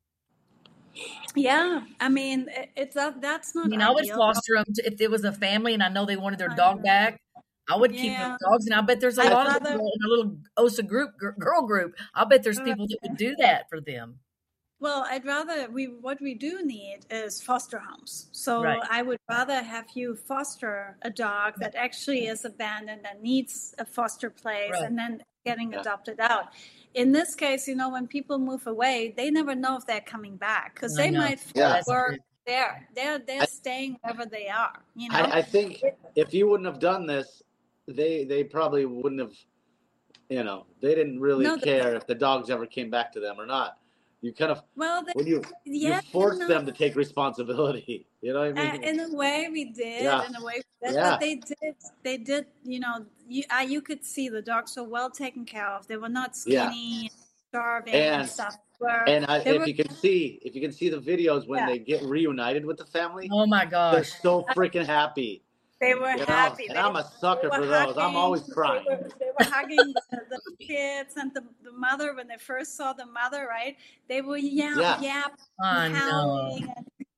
[SPEAKER 6] Yeah. I mean, it, it's that, that's
[SPEAKER 3] I
[SPEAKER 6] not
[SPEAKER 3] mean, I would
[SPEAKER 6] ideal.
[SPEAKER 3] foster them to, if there was a family and I know they wanted their
[SPEAKER 6] I
[SPEAKER 3] dog
[SPEAKER 6] know.
[SPEAKER 3] back. I would keep
[SPEAKER 6] Yeah.
[SPEAKER 3] the dogs, and I bet there's a
[SPEAKER 6] I'd
[SPEAKER 3] lot of
[SPEAKER 6] rather-
[SPEAKER 3] people in a little Osa group, gr- girl group. I bet there's
[SPEAKER 6] Uh,
[SPEAKER 3] people that would do that for them.
[SPEAKER 6] Well, I'd rather we what we do need is foster homes. So
[SPEAKER 3] Right.
[SPEAKER 6] I would rather have you foster a dog that actually is abandoned and needs a foster place,
[SPEAKER 3] Right.
[SPEAKER 6] and then getting
[SPEAKER 5] Yeah.
[SPEAKER 6] adopted out. In this case, you know, when people move away, they never know if they're coming back because
[SPEAKER 3] I
[SPEAKER 6] they
[SPEAKER 3] know.
[SPEAKER 6] might
[SPEAKER 5] Yeah.
[SPEAKER 6] find work
[SPEAKER 3] That's true.
[SPEAKER 6] there. They're they're
[SPEAKER 5] I-
[SPEAKER 6] staying wherever they are. You know.
[SPEAKER 5] I, I think if you wouldn't have done this, they they probably wouldn't have, you know, they didn't really
[SPEAKER 6] No, they-
[SPEAKER 5] care if the dogs ever came back to them or not. You kind of,
[SPEAKER 6] well, they,
[SPEAKER 5] when you,
[SPEAKER 6] yeah,
[SPEAKER 5] you force
[SPEAKER 6] no.
[SPEAKER 5] them to take responsibility. You know what I
[SPEAKER 6] Uh,
[SPEAKER 5] mean?
[SPEAKER 6] in a way, we did.
[SPEAKER 5] Yeah.
[SPEAKER 6] In a way, that's
[SPEAKER 5] Yeah.
[SPEAKER 6] what they did. They did. You know, you uh, you could see the dogs were well taken care of. They were not
[SPEAKER 5] Yeah.
[SPEAKER 6] skinny, starving, and,
[SPEAKER 5] And-
[SPEAKER 6] stuff. Were,
[SPEAKER 5] And I,
[SPEAKER 6] they
[SPEAKER 5] if
[SPEAKER 6] were-
[SPEAKER 5] you can see, if you can see the videos when
[SPEAKER 6] Yeah.
[SPEAKER 5] they get reunited with the family,
[SPEAKER 3] Oh my
[SPEAKER 5] they're
[SPEAKER 3] gosh.
[SPEAKER 5] so freaking happy.
[SPEAKER 6] they were
[SPEAKER 5] You know?
[SPEAKER 6] happy.
[SPEAKER 5] And
[SPEAKER 6] They-
[SPEAKER 5] I'm a sucker
[SPEAKER 6] they
[SPEAKER 5] for
[SPEAKER 6] were
[SPEAKER 5] those. I'm
[SPEAKER 6] hugging-
[SPEAKER 5] always crying.
[SPEAKER 6] They were, they were hugging the, the kids and the, the mother when they first saw the mother. Right? They were yap,
[SPEAKER 5] Yeah.
[SPEAKER 6] yap,
[SPEAKER 3] I know.
[SPEAKER 6] howling, and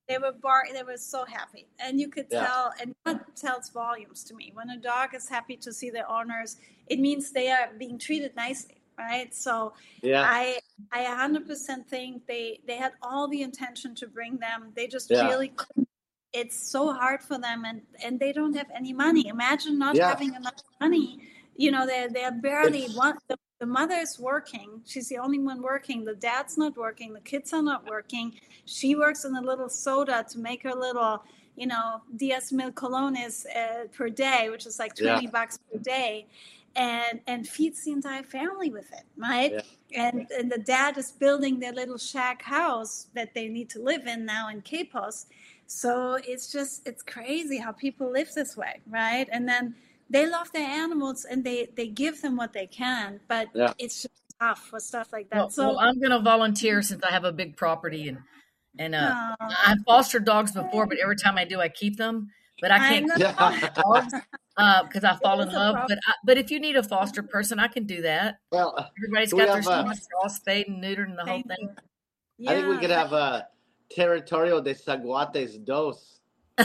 [SPEAKER 6] They were bar. They were so happy, and you could
[SPEAKER 5] Yeah.
[SPEAKER 6] tell, and that tells volumes to me. When a dog is happy to see their owners, it means they are being treated nicely, right? So,
[SPEAKER 5] Yeah.
[SPEAKER 6] I, I one hundred percent think they they had all the intention to bring them. They just
[SPEAKER 5] Yeah.
[SPEAKER 6] really couldn't. It's so hard for them, and and they don't have any money. Imagine not
[SPEAKER 5] Yeah.
[SPEAKER 6] having enough money. You know, they're they're barely
[SPEAKER 5] It's-
[SPEAKER 6] one. The, the mother is working. She's the only one working. The dad's not working. The kids are not working. She works in a little soda to make her little, you know, diez mil colones uh, per day, which is like twenty
[SPEAKER 5] Yeah.
[SPEAKER 6] bucks per day, and and feeds the entire family with it, right?
[SPEAKER 5] Yeah.
[SPEAKER 6] And and the dad is building their little shack house that they need to live in now in Quepos. So it's just, it's crazy how people live this way, right? And then they love their animals and they, they give them what they can, but
[SPEAKER 5] Yeah.
[SPEAKER 6] it's just tough for stuff like that.
[SPEAKER 3] Well,
[SPEAKER 6] so
[SPEAKER 3] well, I'm going to volunteer since I have a big property, and and uh,
[SPEAKER 6] Aw.
[SPEAKER 3] I've fostered dogs before, but every time I do, I keep them. But I
[SPEAKER 6] I
[SPEAKER 3] can't
[SPEAKER 6] know.
[SPEAKER 3] keep dogs because I fall in
[SPEAKER 6] is a
[SPEAKER 3] love.
[SPEAKER 6] problem.
[SPEAKER 3] But I, but if you need a foster person, I can do that.
[SPEAKER 5] Well,
[SPEAKER 3] Everybody's
[SPEAKER 5] we
[SPEAKER 3] got their
[SPEAKER 5] have, uh,
[SPEAKER 3] dogs. They're all spayed and neutered and the whole
[SPEAKER 6] Thank
[SPEAKER 3] thing.
[SPEAKER 6] you.
[SPEAKER 5] I think we
[SPEAKER 6] Yeah.
[SPEAKER 5] could have a Territorio de Zaguates dos.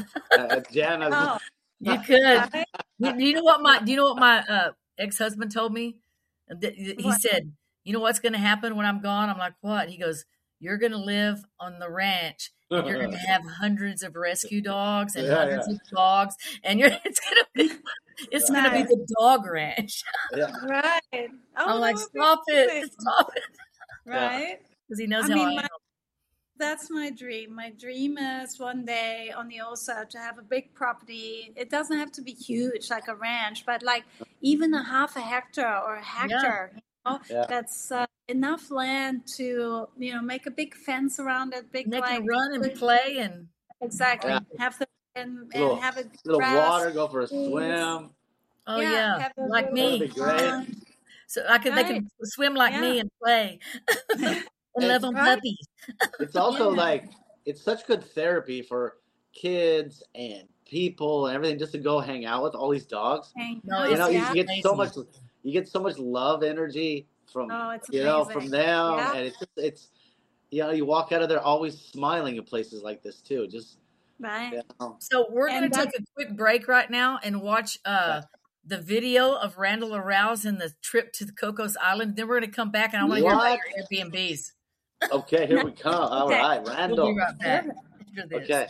[SPEAKER 5] Uh, Jana's.
[SPEAKER 6] Oh,
[SPEAKER 3] You could.
[SPEAKER 6] right?
[SPEAKER 3] You, you know what my do you know what my uh, ex-husband told me? That- He
[SPEAKER 6] What?
[SPEAKER 3] said, "You know what's going to happen when I'm gone?" I'm like, "What?" He goes, "You're going to live on the ranch. And you're going to have hundreds of rescue dogs and
[SPEAKER 5] Yeah,
[SPEAKER 3] hundreds
[SPEAKER 5] yeah.
[SPEAKER 3] of dogs, and you're it's going to be it's going to be
[SPEAKER 6] Nice.
[SPEAKER 3] the dog ranch."
[SPEAKER 5] Yeah.
[SPEAKER 6] Right. Oh,
[SPEAKER 3] I'm
[SPEAKER 6] that
[SPEAKER 3] like,
[SPEAKER 6] would be
[SPEAKER 3] "Stop it,
[SPEAKER 6] amazing.
[SPEAKER 3] stop it,"
[SPEAKER 6] Right?
[SPEAKER 3] because he knows
[SPEAKER 6] I
[SPEAKER 3] how
[SPEAKER 6] mean,
[SPEAKER 3] I
[SPEAKER 6] my-
[SPEAKER 3] am.
[SPEAKER 6] That's my dream. My dream is one day on the Osa to have a big property. It doesn't have to be huge like a ranch, but like even a half a hectare or a hectare, you know,
[SPEAKER 5] Yeah.
[SPEAKER 6] that's uh, enough land to, you know, make a big fence around it, big
[SPEAKER 3] And they
[SPEAKER 6] like
[SPEAKER 3] can run and play, and
[SPEAKER 6] exactly
[SPEAKER 5] Yeah.
[SPEAKER 6] have the and, and
[SPEAKER 5] Little,
[SPEAKER 6] have it
[SPEAKER 5] little
[SPEAKER 6] grass.
[SPEAKER 5] water, go for a swim.
[SPEAKER 3] oh yeah,
[SPEAKER 6] have a
[SPEAKER 3] like
[SPEAKER 6] little
[SPEAKER 3] me.
[SPEAKER 5] That'd be great.
[SPEAKER 6] pond.
[SPEAKER 3] So I could they
[SPEAKER 6] Right.
[SPEAKER 3] can swim like me
[SPEAKER 6] Yeah.
[SPEAKER 3] and play and live on
[SPEAKER 6] Right.
[SPEAKER 3] puppies.
[SPEAKER 5] It's also
[SPEAKER 6] Yeah.
[SPEAKER 5] like, it's such good therapy for kids and people and everything, just to go hang out with all these dogs.
[SPEAKER 6] Hang
[SPEAKER 3] No,
[SPEAKER 6] out,
[SPEAKER 5] You
[SPEAKER 3] it's
[SPEAKER 5] know, you
[SPEAKER 6] yeah.
[SPEAKER 5] get so
[SPEAKER 3] amazing.
[SPEAKER 5] much, you get so much love energy from,
[SPEAKER 6] Oh, it's
[SPEAKER 5] you know,
[SPEAKER 6] amazing.
[SPEAKER 5] from them,
[SPEAKER 6] Yeah.
[SPEAKER 5] and it's just, it's, you know, you walk out of there always smiling in places like this too. Just,
[SPEAKER 6] Right.
[SPEAKER 5] you know,
[SPEAKER 3] So we're going
[SPEAKER 6] And
[SPEAKER 3] to take a quick break right now and watch uh, the video of Randall Arouse and the trip to the Cocos Island. Then we're going to come back and I want to hear about
[SPEAKER 5] What?
[SPEAKER 3] your Airbnbs.
[SPEAKER 5] okay, here we come. All
[SPEAKER 6] Okay.
[SPEAKER 5] right,
[SPEAKER 3] We'll
[SPEAKER 5] Randall.
[SPEAKER 3] be right back after this.
[SPEAKER 5] Okay.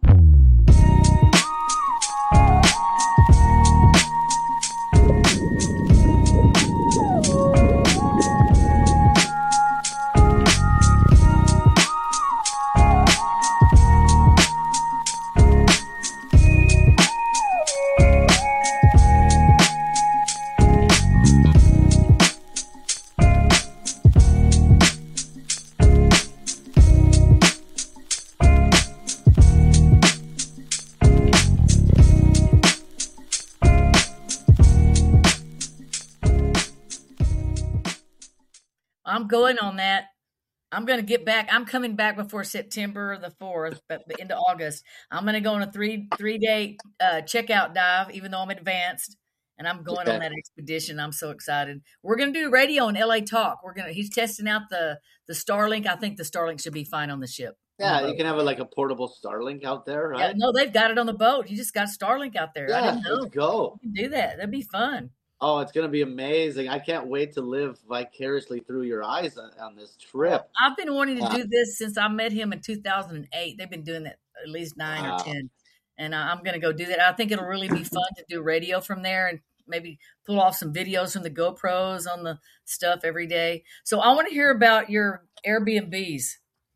[SPEAKER 3] I'm going on that. I'm going to get back. I'm coming back before September the fourth, but but into August. I'm going to go on a three three day uh, checkout dive, even though I'm advanced, and I'm going
[SPEAKER 5] Okay.
[SPEAKER 3] on that expedition. I'm so excited. We're going to do radio on L A Talk. We're going to. He's testing out the the Starlink. I think the Starlink should be fine on the ship. on the
[SPEAKER 5] Yeah, you
[SPEAKER 3] boat.
[SPEAKER 5] can have a, like a portable Starlink out there,
[SPEAKER 3] Yeah,
[SPEAKER 5] right?
[SPEAKER 3] no, they've got it on the boat. He just got Starlink out there. I
[SPEAKER 5] Yeah,
[SPEAKER 3] didn't know.
[SPEAKER 5] let's go.
[SPEAKER 3] You can do that. That'd be fun.
[SPEAKER 5] Oh, it's gonna be amazing. I can't wait to live vicariously through your eyes on, on this trip.
[SPEAKER 3] I've been wanting to
[SPEAKER 5] Wow.
[SPEAKER 3] do this since I met him in two thousand eight. They've been doing that at least nine
[SPEAKER 5] Wow.
[SPEAKER 3] or ten, and I- I'm going to go do that. I think it'll really be fun to do radio from there and maybe pull off some videos from the GoPros on the stuff every day. So I want to hear about your Airbnbs.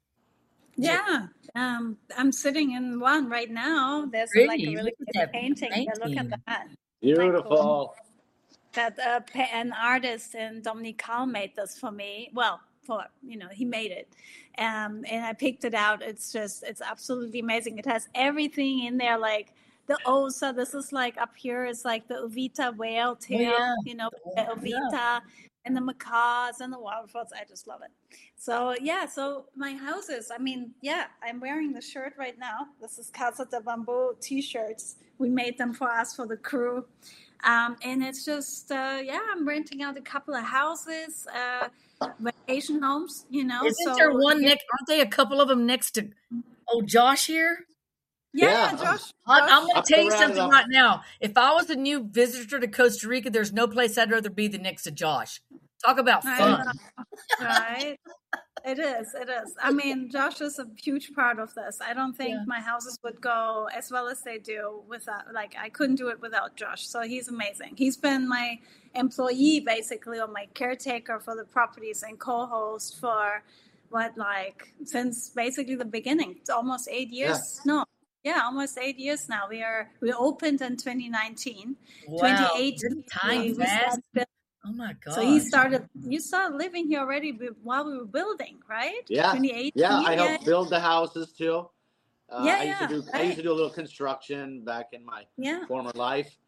[SPEAKER 6] Yeah, um, I'm sitting in one right now. There's like a
[SPEAKER 3] Pretty.
[SPEAKER 6] really
[SPEAKER 3] Look at
[SPEAKER 6] good
[SPEAKER 3] that
[SPEAKER 6] painting. Yeah, look
[SPEAKER 3] painting.
[SPEAKER 6] at that.
[SPEAKER 5] Beautiful.
[SPEAKER 6] That uh, pa- an artist in Dominique Carl made this for me. Well, for you know, he made it, um, and I picked it out. It's just, it's absolutely amazing. It has everything in there, like the Osa. This is like up here is like the Ovita whale tail.
[SPEAKER 3] yeah.
[SPEAKER 6] You know,
[SPEAKER 3] The-
[SPEAKER 6] the Ovita. And the macaws and the waterfalls. I just love it. So, yeah, so my houses, I mean, yeah, I'm wearing the shirt right now. This is Casa de Bamboo t-shirts. We made them for us, for the crew. Um, and it's just, uh, yeah, I'm renting out a couple of houses. Uh, vacation homes, you know.
[SPEAKER 3] Isn't
[SPEAKER 6] so
[SPEAKER 3] there one next? Aren't they a couple of them next to? Oh, Josh here.
[SPEAKER 6] Yeah,
[SPEAKER 5] Yeah.
[SPEAKER 6] yeah, Josh.
[SPEAKER 3] I,
[SPEAKER 6] Josh.
[SPEAKER 3] I'm going
[SPEAKER 5] Up
[SPEAKER 3] to tell you
[SPEAKER 5] around
[SPEAKER 3] something
[SPEAKER 5] them.
[SPEAKER 3] right now. If I was a new visitor to Costa Rica, there's no place I'd rather be than next to Josh. Talk about
[SPEAKER 6] I
[SPEAKER 3] fun.
[SPEAKER 6] know, right? It is. It is. I mean, Josh is a huge part of this. I don't think
[SPEAKER 3] Yeah.
[SPEAKER 6] my houses would go as well as they do without, like, I couldn't do it without Josh. So he's amazing. He's been my employee, basically, or my caretaker for the properties and co-host for what, like, since basically the beginning. It's almost eight years. No. Yeah, almost eight years now. We are we opened in twenty nineteen.
[SPEAKER 3] Wow.
[SPEAKER 6] twenty eighteen.
[SPEAKER 3] Didn't time
[SPEAKER 6] we- we
[SPEAKER 3] fast?
[SPEAKER 6] started building.
[SPEAKER 3] Oh my god.
[SPEAKER 6] So he started. You started living here already be- while we were building, right?
[SPEAKER 5] Yeah.
[SPEAKER 6] twenty eighteen.
[SPEAKER 5] Yeah, I helped build the houses too. Uh,
[SPEAKER 6] Yeah,
[SPEAKER 5] I used to
[SPEAKER 6] yeah,
[SPEAKER 5] do I used to do a little construction back in my
[SPEAKER 6] Yeah.
[SPEAKER 5] former life,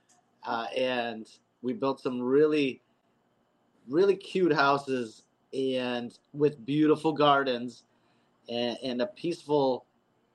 [SPEAKER 5] uh, and we built some really, really cute houses and with beautiful gardens and, and a peaceful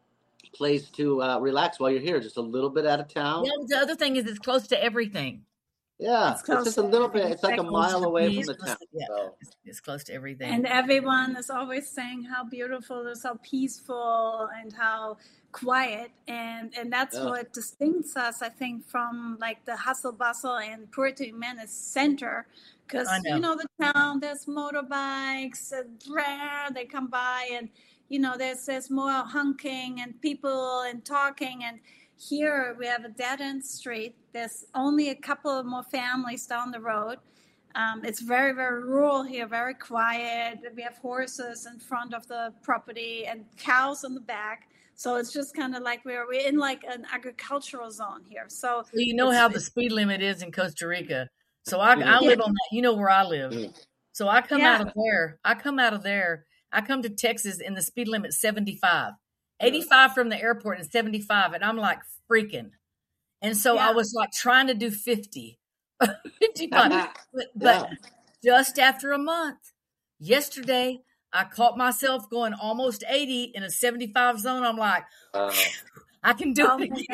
[SPEAKER 5] place to uh, relax while you're here, just a little bit out of town.
[SPEAKER 3] Yeah, the other thing is it's close to everything.
[SPEAKER 5] Yeah,
[SPEAKER 6] It's
[SPEAKER 5] it's,
[SPEAKER 6] close
[SPEAKER 5] just a
[SPEAKER 6] to
[SPEAKER 5] little bit.
[SPEAKER 6] everything.
[SPEAKER 5] It's like a
[SPEAKER 6] It's
[SPEAKER 5] mile away from
[SPEAKER 3] It's
[SPEAKER 5] the
[SPEAKER 3] close
[SPEAKER 5] town.
[SPEAKER 3] to- yeah,
[SPEAKER 5] So.
[SPEAKER 3] it's, it's close to everything.
[SPEAKER 6] And everyone is always saying how beautiful it is, how peaceful, and how quiet, and and that's
[SPEAKER 5] Yeah.
[SPEAKER 6] what distincts us, I think, from like the hustle bustle and Puerto Jimenez center, because
[SPEAKER 3] I know.
[SPEAKER 6] you know the town, there's motorbikes, and rah, they come by, and you know there's there's more honking and people and talking, and here we have a dead end street. There's only a couple of more families down the road. Um, it's very, very rural here, very quiet. We have horses in front of the property and cows in the back. So it's just kind of like we're we're in like an agricultural zone here. So
[SPEAKER 3] So you know
[SPEAKER 6] it's-
[SPEAKER 3] how the speed limit is in Costa Rica. So I, I
[SPEAKER 5] Mhm.
[SPEAKER 3] live on that. You know where I live.
[SPEAKER 5] Mhm.
[SPEAKER 3] So I come
[SPEAKER 6] Yeah.
[SPEAKER 3] out of there. I come out of there. I come to Texas and the speed limit seventy-five. eighty-five from the airport and seventy-five. And I'm like freaking. And so I
[SPEAKER 6] Yeah.
[SPEAKER 3] was like trying to do fifty. fifty-five. But, but just after a month, yesterday, I caught myself going almost eighty in a seventy-five zone. I'm like,
[SPEAKER 5] Uh,
[SPEAKER 3] I can do
[SPEAKER 6] Oh
[SPEAKER 3] it
[SPEAKER 6] my
[SPEAKER 3] again.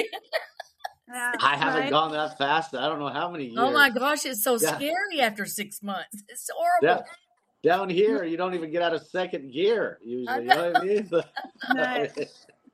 [SPEAKER 6] yeah,
[SPEAKER 5] I haven't
[SPEAKER 6] right?
[SPEAKER 5] gone that fast. I don't know how many years.
[SPEAKER 3] Oh my gosh, it's so
[SPEAKER 5] Yeah.
[SPEAKER 3] scary after six months. It's horrible.
[SPEAKER 5] Yeah. Down here, you don't even get out of second gear usually.
[SPEAKER 3] I
[SPEAKER 5] You know what I mean?
[SPEAKER 6] Right.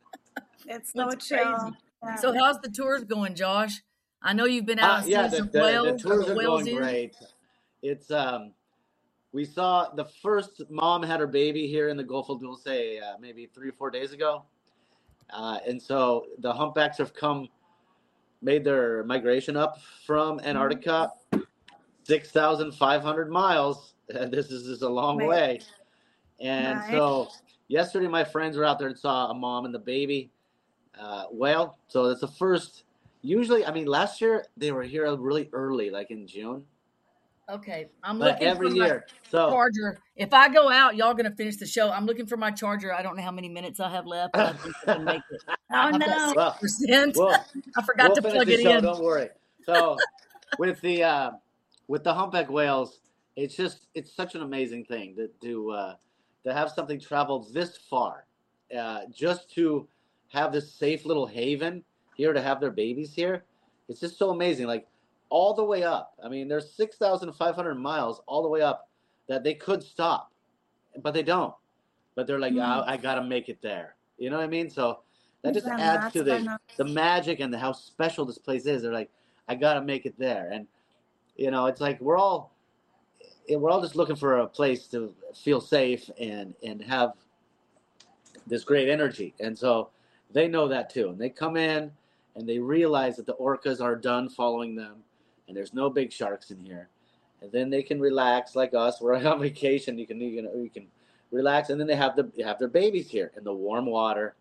[SPEAKER 6] It's so
[SPEAKER 3] That's
[SPEAKER 6] chill.
[SPEAKER 3] crazy.
[SPEAKER 6] Yeah.
[SPEAKER 3] So how's the tours going, Josh? I know you've been out
[SPEAKER 5] Uh,
[SPEAKER 3] and
[SPEAKER 5] yeah,
[SPEAKER 3] seen
[SPEAKER 5] the,
[SPEAKER 3] some
[SPEAKER 5] the, the
[SPEAKER 3] whales.
[SPEAKER 5] tours
[SPEAKER 3] the
[SPEAKER 5] are
[SPEAKER 3] whales
[SPEAKER 5] going
[SPEAKER 3] in.
[SPEAKER 5] great. It's um, we saw the first mom had her baby here in the Gulf of Dulce uh, maybe three or four days ago, uh, and so the humpbacks have come, made their migration up from Antarctica, six thousand five hundred miles. And this is just a long
[SPEAKER 6] Right.
[SPEAKER 5] way, and
[SPEAKER 6] Right.
[SPEAKER 5] so yesterday my friends were out there and saw a mom and the baby uh, whale. So that's the first. Usually, I mean, last year they were here really early, like in June.
[SPEAKER 3] Okay, I'm
[SPEAKER 5] But
[SPEAKER 3] looking
[SPEAKER 5] every
[SPEAKER 3] for my
[SPEAKER 5] year, so
[SPEAKER 3] charger. If I go out, y'all gonna finish the show. I'm looking for my charger. I don't know how many minutes I have left. But I think I can make it.
[SPEAKER 6] Oh
[SPEAKER 3] I've got
[SPEAKER 6] no.
[SPEAKER 5] well,
[SPEAKER 3] percent.
[SPEAKER 5] we'll,
[SPEAKER 3] I forgot
[SPEAKER 5] we'll
[SPEAKER 3] to
[SPEAKER 5] finish
[SPEAKER 3] plug
[SPEAKER 5] the
[SPEAKER 3] it
[SPEAKER 5] show.
[SPEAKER 3] in.
[SPEAKER 5] Don't worry. So with the uh, with the humpback whales, it's just it's such an amazing thing to to uh, to have something travel this far, uh, just to have this safe little haven here to have their babies here. It's just so amazing. Like all the way up. I mean, there's six thousand five hundred miles all the way up that they could stop, but they don't. But they're like,
[SPEAKER 6] Mm.
[SPEAKER 5] I, I got to make it there. You know what I mean? So that just
[SPEAKER 6] Yeah,
[SPEAKER 5] adds to
[SPEAKER 6] that's
[SPEAKER 5] the
[SPEAKER 6] fun.
[SPEAKER 5] the magic and the, how special this place is. They're like, I got to make it there. And, you know, it's like we're all we're all just looking for a place to feel safe and, and have this great energy. And so they know that too. And they come in and they realize that the orcas are done following them and there's no big sharks in here. And then they can relax like us. We're on vacation. You can you can, you can relax. And then they have the they have their babies here in the warm water.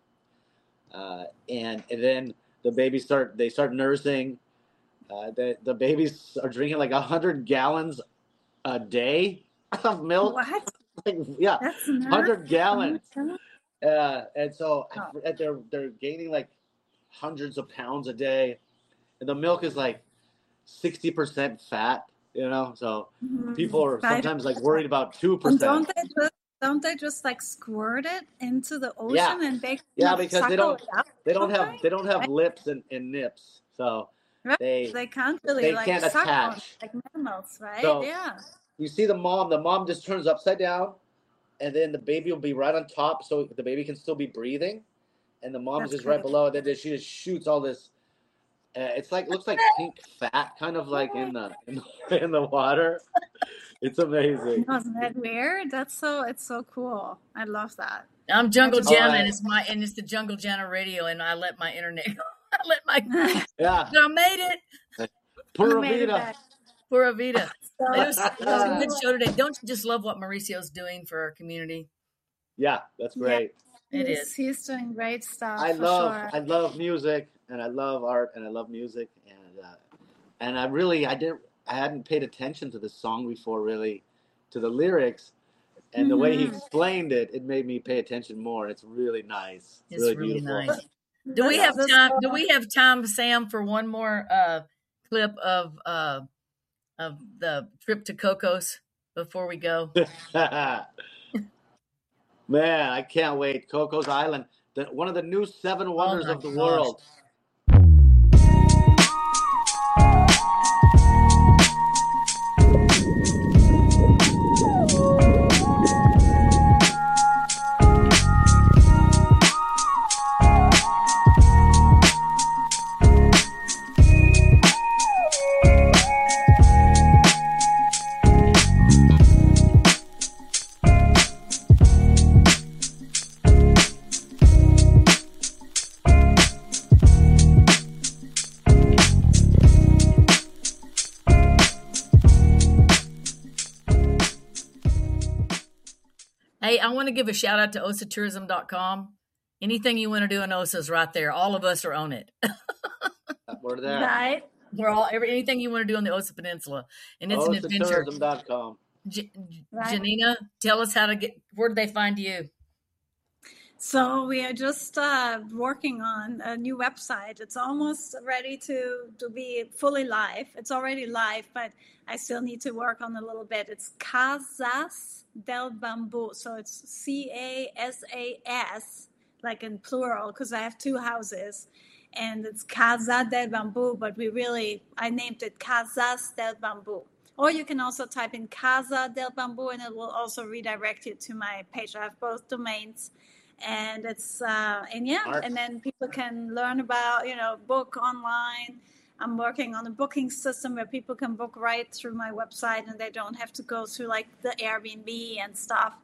[SPEAKER 5] Uh, and and then the babies start they start nursing. Uh, the the babies are drinking like a hundred gallons a day of milk.
[SPEAKER 6] What?
[SPEAKER 5] Like, yeah,
[SPEAKER 6] That's nuts.
[SPEAKER 5] hundred gallons.
[SPEAKER 6] Oh,
[SPEAKER 5] Uh, and so
[SPEAKER 6] Oh.
[SPEAKER 5] and they're they're gaining like hundreds of pounds a day, and the milk is like sixty percent fat. You know, so
[SPEAKER 6] mhm.
[SPEAKER 5] people are
[SPEAKER 6] Right.
[SPEAKER 5] sometimes like worried about two
[SPEAKER 6] And
[SPEAKER 5] percent.
[SPEAKER 6] don't they just don't they just like squirt it into the ocean
[SPEAKER 5] Yeah.
[SPEAKER 6] and they
[SPEAKER 5] Yeah,
[SPEAKER 6] kind of
[SPEAKER 5] because they
[SPEAKER 6] suckle
[SPEAKER 5] don't
[SPEAKER 6] it out
[SPEAKER 5] they don't
[SPEAKER 6] or
[SPEAKER 5] have
[SPEAKER 6] something?
[SPEAKER 5] they don't have
[SPEAKER 6] Right.
[SPEAKER 5] lips and, and nips, so
[SPEAKER 6] Right.
[SPEAKER 5] they
[SPEAKER 6] They can't really
[SPEAKER 5] they
[SPEAKER 6] like
[SPEAKER 5] can't
[SPEAKER 6] suck on
[SPEAKER 5] attach.
[SPEAKER 6] like mammals, right?
[SPEAKER 5] So
[SPEAKER 6] Yeah.
[SPEAKER 5] you see the mom. The mom just turns upside down, and then the baby will be right on top, so the baby can still be breathing, and the mom's
[SPEAKER 6] That's
[SPEAKER 5] just right
[SPEAKER 6] great.
[SPEAKER 5] below. And then she just shoots all this. Uh, it's like looks like pink fat, kind of like in the in the, in the water. It's amazing.
[SPEAKER 6] Wasn't that weird? That's so. It's so cool. I love that.
[SPEAKER 3] I'm Jungle
[SPEAKER 6] just-
[SPEAKER 3] Jana,
[SPEAKER 5] Oh, I-
[SPEAKER 3] and it's my and it's the Jungle Jana radio, and I let my internet. I let my.
[SPEAKER 5] Yeah,
[SPEAKER 3] I made it.
[SPEAKER 5] Pura
[SPEAKER 6] You made it
[SPEAKER 5] vida.
[SPEAKER 6] back.
[SPEAKER 3] Pura vida.
[SPEAKER 6] So-
[SPEAKER 3] It was, it was a good show today. Don't you just love what Mauricio's doing for our community?
[SPEAKER 5] Yeah, that's great.
[SPEAKER 3] It
[SPEAKER 6] he's,
[SPEAKER 3] is.
[SPEAKER 6] He's doing great stuff.
[SPEAKER 5] I
[SPEAKER 6] for
[SPEAKER 5] love
[SPEAKER 6] sure.
[SPEAKER 5] I love music, and I love art, and I love music, and uh, and I really I didn't I hadn't paid attention to this song before, really, to the lyrics, and the way he
[SPEAKER 6] Mhm.
[SPEAKER 5] explained it, it made me pay attention more. It's really nice.
[SPEAKER 3] It's
[SPEAKER 5] really,
[SPEAKER 3] really
[SPEAKER 5] beautiful.
[SPEAKER 3] nice. Do we
[SPEAKER 6] This-
[SPEAKER 3] have
[SPEAKER 6] this
[SPEAKER 3] time?
[SPEAKER 6] song-
[SPEAKER 3] Do we have time, Sam, for one more uh, clip of uh, of the trip to Cocos before we go?
[SPEAKER 5] Man, I can't wait. Coco's Island, the, one of the new seven wonders
[SPEAKER 3] my
[SPEAKER 5] of the
[SPEAKER 3] gosh.
[SPEAKER 5] world.
[SPEAKER 3] Hey, I want to give a shout out to osa tourism dot com. Anything you want to do in Osa is right there. All of us are on it.
[SPEAKER 5] We're there.
[SPEAKER 6] Right?
[SPEAKER 3] We're all every, anything you want to do on the Osa Peninsula, and it's an
[SPEAKER 5] osa
[SPEAKER 3] adventure.
[SPEAKER 5] tourism dot com.
[SPEAKER 3] J-
[SPEAKER 6] Right.
[SPEAKER 3] Janina, tell us how to get. Where do they find you?
[SPEAKER 6] So we are just uh, working on a new website. It's almost ready to, to be fully live. It's already live, but I still need to work on it a little bit. It's Casas del Bambú. So it's C A S A S, like in plural, because I have two houses. And it's Casa del Bambú, but we really, I named it Casas del Bambú. Or you can also type in Casa del Bambú, and it will also redirect you to my page. I have both domains. And it's uh, and yeah,
[SPEAKER 5] Art.
[SPEAKER 6] and then people can learn about, you know, book online. I'm working on a booking system where people can book right through my website, and they don't have to go through like the Airbnb and stuff.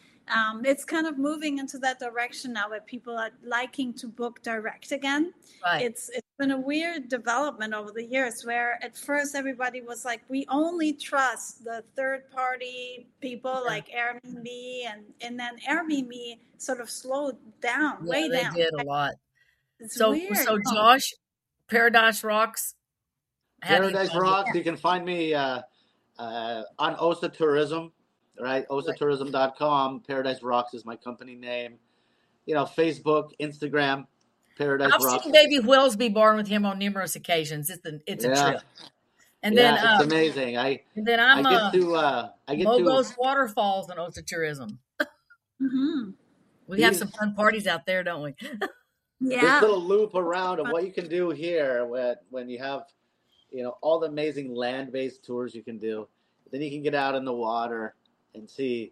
[SPEAKER 6] Um, it's kind of moving into that direction now, where people are liking to book direct again.
[SPEAKER 3] Right.
[SPEAKER 6] It's it's been a weird development over the years, where at first everybody was like, we only trust the third party people like Airbnb, and and then Airbnb sort of slowed down,
[SPEAKER 3] Yeah,
[SPEAKER 6] way
[SPEAKER 3] they
[SPEAKER 6] down.
[SPEAKER 3] did a lot.
[SPEAKER 6] It's
[SPEAKER 3] So,
[SPEAKER 6] weird.
[SPEAKER 3] so Josh, Paradise Rocks. how do you
[SPEAKER 5] Paradise
[SPEAKER 3] find it?
[SPEAKER 5] Rocks. You can find me uh, uh, on Osa Tourism, right? osa tourism dot com. Paradise Rocks is my company name. You know, Facebook, Instagram, Paradise
[SPEAKER 3] I've
[SPEAKER 5] Rocks.
[SPEAKER 3] seen baby whales be born with him on numerous occasions. It's a, it's a
[SPEAKER 5] Yeah.
[SPEAKER 3] trip. And
[SPEAKER 5] yeah,
[SPEAKER 3] then,
[SPEAKER 5] it's
[SPEAKER 3] uh,
[SPEAKER 5] amazing. I
[SPEAKER 3] and then
[SPEAKER 5] I
[SPEAKER 3] I'm
[SPEAKER 5] get
[SPEAKER 3] uh,
[SPEAKER 5] to uh, I get
[SPEAKER 3] Mogos
[SPEAKER 5] to
[SPEAKER 3] Waterfalls and Osa Tourism.
[SPEAKER 6] Mhm.
[SPEAKER 3] We have
[SPEAKER 5] These-
[SPEAKER 3] some fun parties out there, don't we?
[SPEAKER 5] this
[SPEAKER 6] Yeah.
[SPEAKER 5] little loop around of what you can do here when when you have, you know, all the amazing land-based tours you can do. Then you can get out in the water and see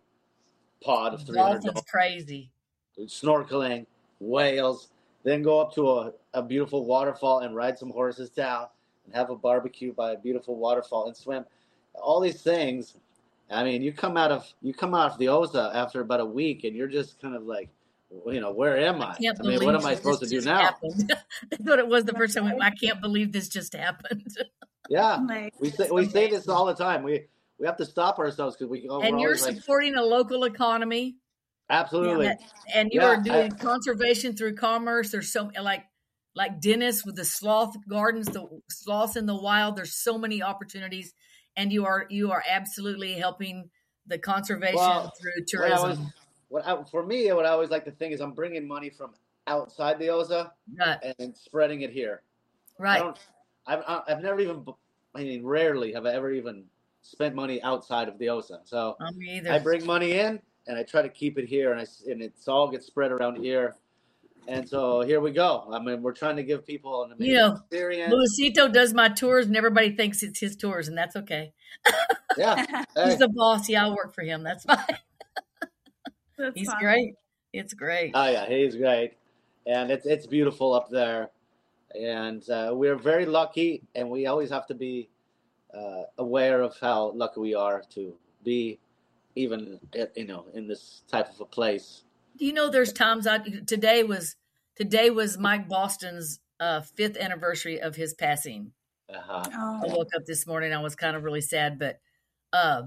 [SPEAKER 5] pod of three hundred
[SPEAKER 3] Dolphins crazy.
[SPEAKER 5] snorkeling, whales, then go up to a, a beautiful waterfall and ride some horses down and have a barbecue by a beautiful waterfall and swim. All these things. I mean, you come out of you come out of the Osa after about a week and you're just kind of like, you know, where am I?
[SPEAKER 3] Can't
[SPEAKER 5] I mean,
[SPEAKER 3] believe
[SPEAKER 5] what am I
[SPEAKER 3] this
[SPEAKER 5] supposed to do
[SPEAKER 3] just
[SPEAKER 5] now?
[SPEAKER 3] happened. That's what it was the first time. I can't believe this just happened.
[SPEAKER 5] Yeah,
[SPEAKER 6] Like,
[SPEAKER 5] we say we say this all the time. We we have to stop ourselves because we go.
[SPEAKER 3] And
[SPEAKER 5] we're
[SPEAKER 3] you're
[SPEAKER 5] always like,
[SPEAKER 3] supporting a local economy.
[SPEAKER 5] absolutely.
[SPEAKER 3] And, and you
[SPEAKER 5] Yeah,
[SPEAKER 3] are doing
[SPEAKER 5] I-
[SPEAKER 3] conservation through commerce. There's so like like Dennis with the sloth gardens, the sloths in the wild. There's so many opportunities, and you are you are absolutely helping the conservation
[SPEAKER 5] Well,
[SPEAKER 3] through
[SPEAKER 5] What I
[SPEAKER 3] tourism.
[SPEAKER 5] was, what I, for me, what I always like to think is I'm bringing money from outside the Osa
[SPEAKER 3] right,
[SPEAKER 5] and spreading it here. I
[SPEAKER 3] right.
[SPEAKER 5] don't. I've I've never even. I mean, rarely have I ever even spent money outside of the Osa. So
[SPEAKER 3] Oh, me either.
[SPEAKER 5] I bring money in and I try to keep it here, and I s- and it's all gets spread around here. And so here we go. I mean, we're trying to give people an amazing
[SPEAKER 3] You know,
[SPEAKER 5] experience.
[SPEAKER 3] Luisito does my tours, and everybody thinks it's his tours, and that's okay.
[SPEAKER 5] Yeah. Hey.
[SPEAKER 3] He's the boss. Yeah, I'll work for him. That's fine.
[SPEAKER 6] That's
[SPEAKER 3] He's
[SPEAKER 6] fun.
[SPEAKER 3] great. It's great.
[SPEAKER 5] Oh yeah, he's great, and it's it's beautiful up there, and uh, we're very lucky, and we always have to be uh, aware of how lucky we are to be, even you know, in this type of a place.
[SPEAKER 3] Do you know there's times I today was today was Mike Boston's uh, fifth anniversary of his passing.
[SPEAKER 5] Uh-huh.
[SPEAKER 6] Oh.
[SPEAKER 3] I woke up this morning. I was kind of really sad, but uh,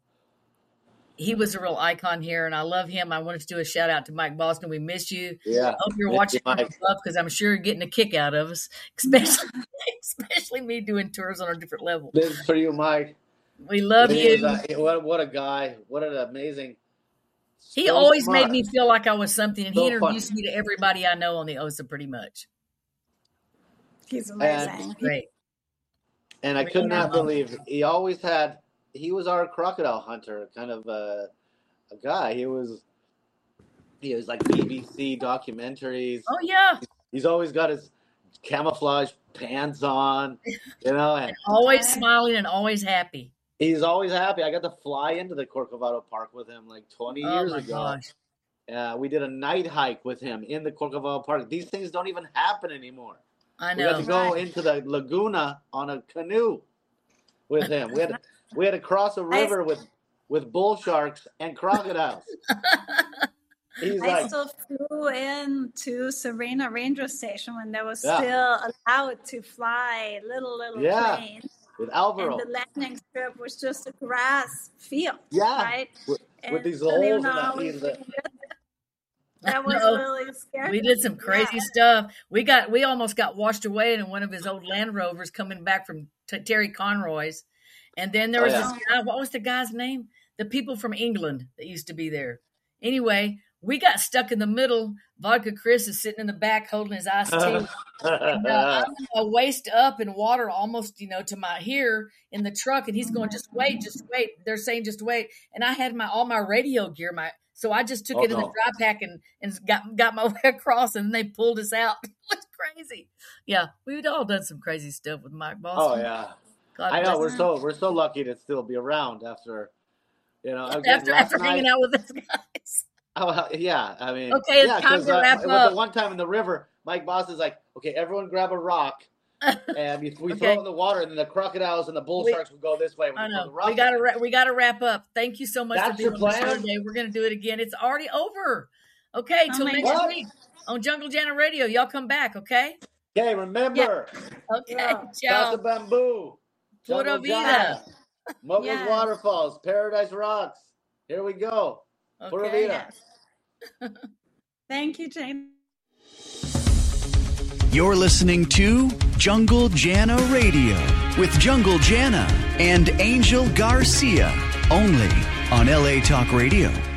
[SPEAKER 3] he was a real icon here, and I love him. I wanted to do a shout out to Mike Boston. We miss you.
[SPEAKER 5] Yeah.
[SPEAKER 3] I hope you're
[SPEAKER 5] Miss
[SPEAKER 3] watching
[SPEAKER 5] you, Mike.
[SPEAKER 3] because I'm sure you're getting a kick out of us, especially especially me doing tours on a different level.
[SPEAKER 5] This is for you, Mike.
[SPEAKER 3] We love
[SPEAKER 5] He
[SPEAKER 3] you.
[SPEAKER 5] was a- what what a guy! What an amazing.
[SPEAKER 3] He
[SPEAKER 5] so
[SPEAKER 3] always
[SPEAKER 5] smart.
[SPEAKER 3] made me feel like I was something, and
[SPEAKER 5] So
[SPEAKER 3] he introduced
[SPEAKER 5] funny.
[SPEAKER 3] me to everybody I know on the O S A pretty much.
[SPEAKER 6] He's amazing.
[SPEAKER 3] Great.
[SPEAKER 5] And I could not
[SPEAKER 3] Yeah.
[SPEAKER 5] believe he always had. He was our crocodile hunter, kind of a, a guy. He was. He was like B B C documentaries.
[SPEAKER 3] Oh yeah,
[SPEAKER 5] He's always got his camouflage pants on, you know, and
[SPEAKER 3] always smiling and always happy.
[SPEAKER 5] he's always happy. I got to fly into the Corcovado Park with him like twenty
[SPEAKER 3] Oh
[SPEAKER 5] years
[SPEAKER 3] my
[SPEAKER 5] ago.
[SPEAKER 3] gosh.
[SPEAKER 5] Uh, we did a night hike with him in the Corcovado Park. These things don't even happen anymore.
[SPEAKER 3] I
[SPEAKER 5] We had
[SPEAKER 3] know.
[SPEAKER 5] to go
[SPEAKER 6] Right.
[SPEAKER 5] into the Laguna on a canoe with him. We had we had to cross a river with with bull sharks and crocodiles. He's
[SPEAKER 6] I
[SPEAKER 5] like,
[SPEAKER 6] still flew in to Serena Ranger Station when there was
[SPEAKER 5] Yeah.
[SPEAKER 6] still allowed to fly little, little
[SPEAKER 5] Yeah.
[SPEAKER 6] planes.
[SPEAKER 5] with
[SPEAKER 6] And
[SPEAKER 5] Alvaro.
[SPEAKER 6] the landing strip was just a grass field,
[SPEAKER 5] Yeah.
[SPEAKER 6] right?
[SPEAKER 5] With,
[SPEAKER 6] And
[SPEAKER 5] with these
[SPEAKER 6] I don't even
[SPEAKER 5] holes in
[SPEAKER 6] know how
[SPEAKER 5] the,
[SPEAKER 6] we
[SPEAKER 5] in the
[SPEAKER 6] did that. That was
[SPEAKER 3] know.
[SPEAKER 6] really scary.
[SPEAKER 3] We did some crazy
[SPEAKER 6] Yeah.
[SPEAKER 3] stuff. We got we almost got washed away in one of his old Land Rovers coming back from T- Terry Conroy's. And then there
[SPEAKER 5] Oh,
[SPEAKER 3] was
[SPEAKER 5] yeah.
[SPEAKER 3] this guy. What was the guy's name? The people from England that used to be there. Anyway, we got stuck in the middle. Vodka Chris is sitting in the back holding his iced tea. And, uh, I'm uh, waist up in water almost, you know, to my here in the truck. And he's going, just wait, just wait. They're saying, just wait. And I had my all my radio gear, my so I just took
[SPEAKER 5] Oh,
[SPEAKER 3] it in the
[SPEAKER 5] no.
[SPEAKER 3] dry pack and, and got got my way across, and they pulled us out. It was crazy. Yeah, we've all done some crazy stuff with Mike
[SPEAKER 5] Oh
[SPEAKER 3] Boston.
[SPEAKER 5] yeah,
[SPEAKER 3] God
[SPEAKER 5] I know.
[SPEAKER 3] bless
[SPEAKER 5] We're
[SPEAKER 3] him.
[SPEAKER 5] so we're so lucky to still be around after, you know. Again,
[SPEAKER 3] after
[SPEAKER 5] last
[SPEAKER 3] after
[SPEAKER 5] night,
[SPEAKER 3] hanging out with those guys.
[SPEAKER 5] Oh yeah, I mean,
[SPEAKER 3] Okay, it's
[SPEAKER 5] yeah,
[SPEAKER 3] time
[SPEAKER 5] 'cause,
[SPEAKER 3] to
[SPEAKER 5] uh,
[SPEAKER 3] wrap
[SPEAKER 5] with
[SPEAKER 3] up.
[SPEAKER 5] the one time in the river, Mike Boss is like, okay, everyone grab a rock, and we, we throw
[SPEAKER 3] Okay.
[SPEAKER 5] it in the water, and then the crocodiles and the bull
[SPEAKER 3] We-
[SPEAKER 5] sharks would go this way. When
[SPEAKER 3] I
[SPEAKER 5] we throw
[SPEAKER 3] know.
[SPEAKER 5] the rock
[SPEAKER 3] We
[SPEAKER 5] in.
[SPEAKER 3] gotta ra- we gotta wrap up. Thank you so much
[SPEAKER 5] That's
[SPEAKER 3] for being
[SPEAKER 5] your
[SPEAKER 3] on the show
[SPEAKER 5] plan?
[SPEAKER 3] today. We're gonna do it again. It's already over. Okay,
[SPEAKER 6] Oh
[SPEAKER 3] till
[SPEAKER 6] my
[SPEAKER 3] next
[SPEAKER 5] God.
[SPEAKER 3] week on Jungle Jana Radio. Y'all come back, okay?
[SPEAKER 5] Okay, remember,
[SPEAKER 3] Okay,
[SPEAKER 6] Yeah.
[SPEAKER 5] Casa
[SPEAKER 3] ciao.
[SPEAKER 5] Bamboo,
[SPEAKER 3] Pura
[SPEAKER 5] Jungle
[SPEAKER 3] vida.
[SPEAKER 5] Jana, Moguls
[SPEAKER 6] Yes.
[SPEAKER 5] Waterfalls, Paradise Rocks. Here we go. Pura
[SPEAKER 3] Okay.
[SPEAKER 5] vida.
[SPEAKER 6] Yes. Thank you, James.
[SPEAKER 1] You're listening to Jungle Jana Radio with Jungle Jana and Angel Garcia, only on L A Talk Radio.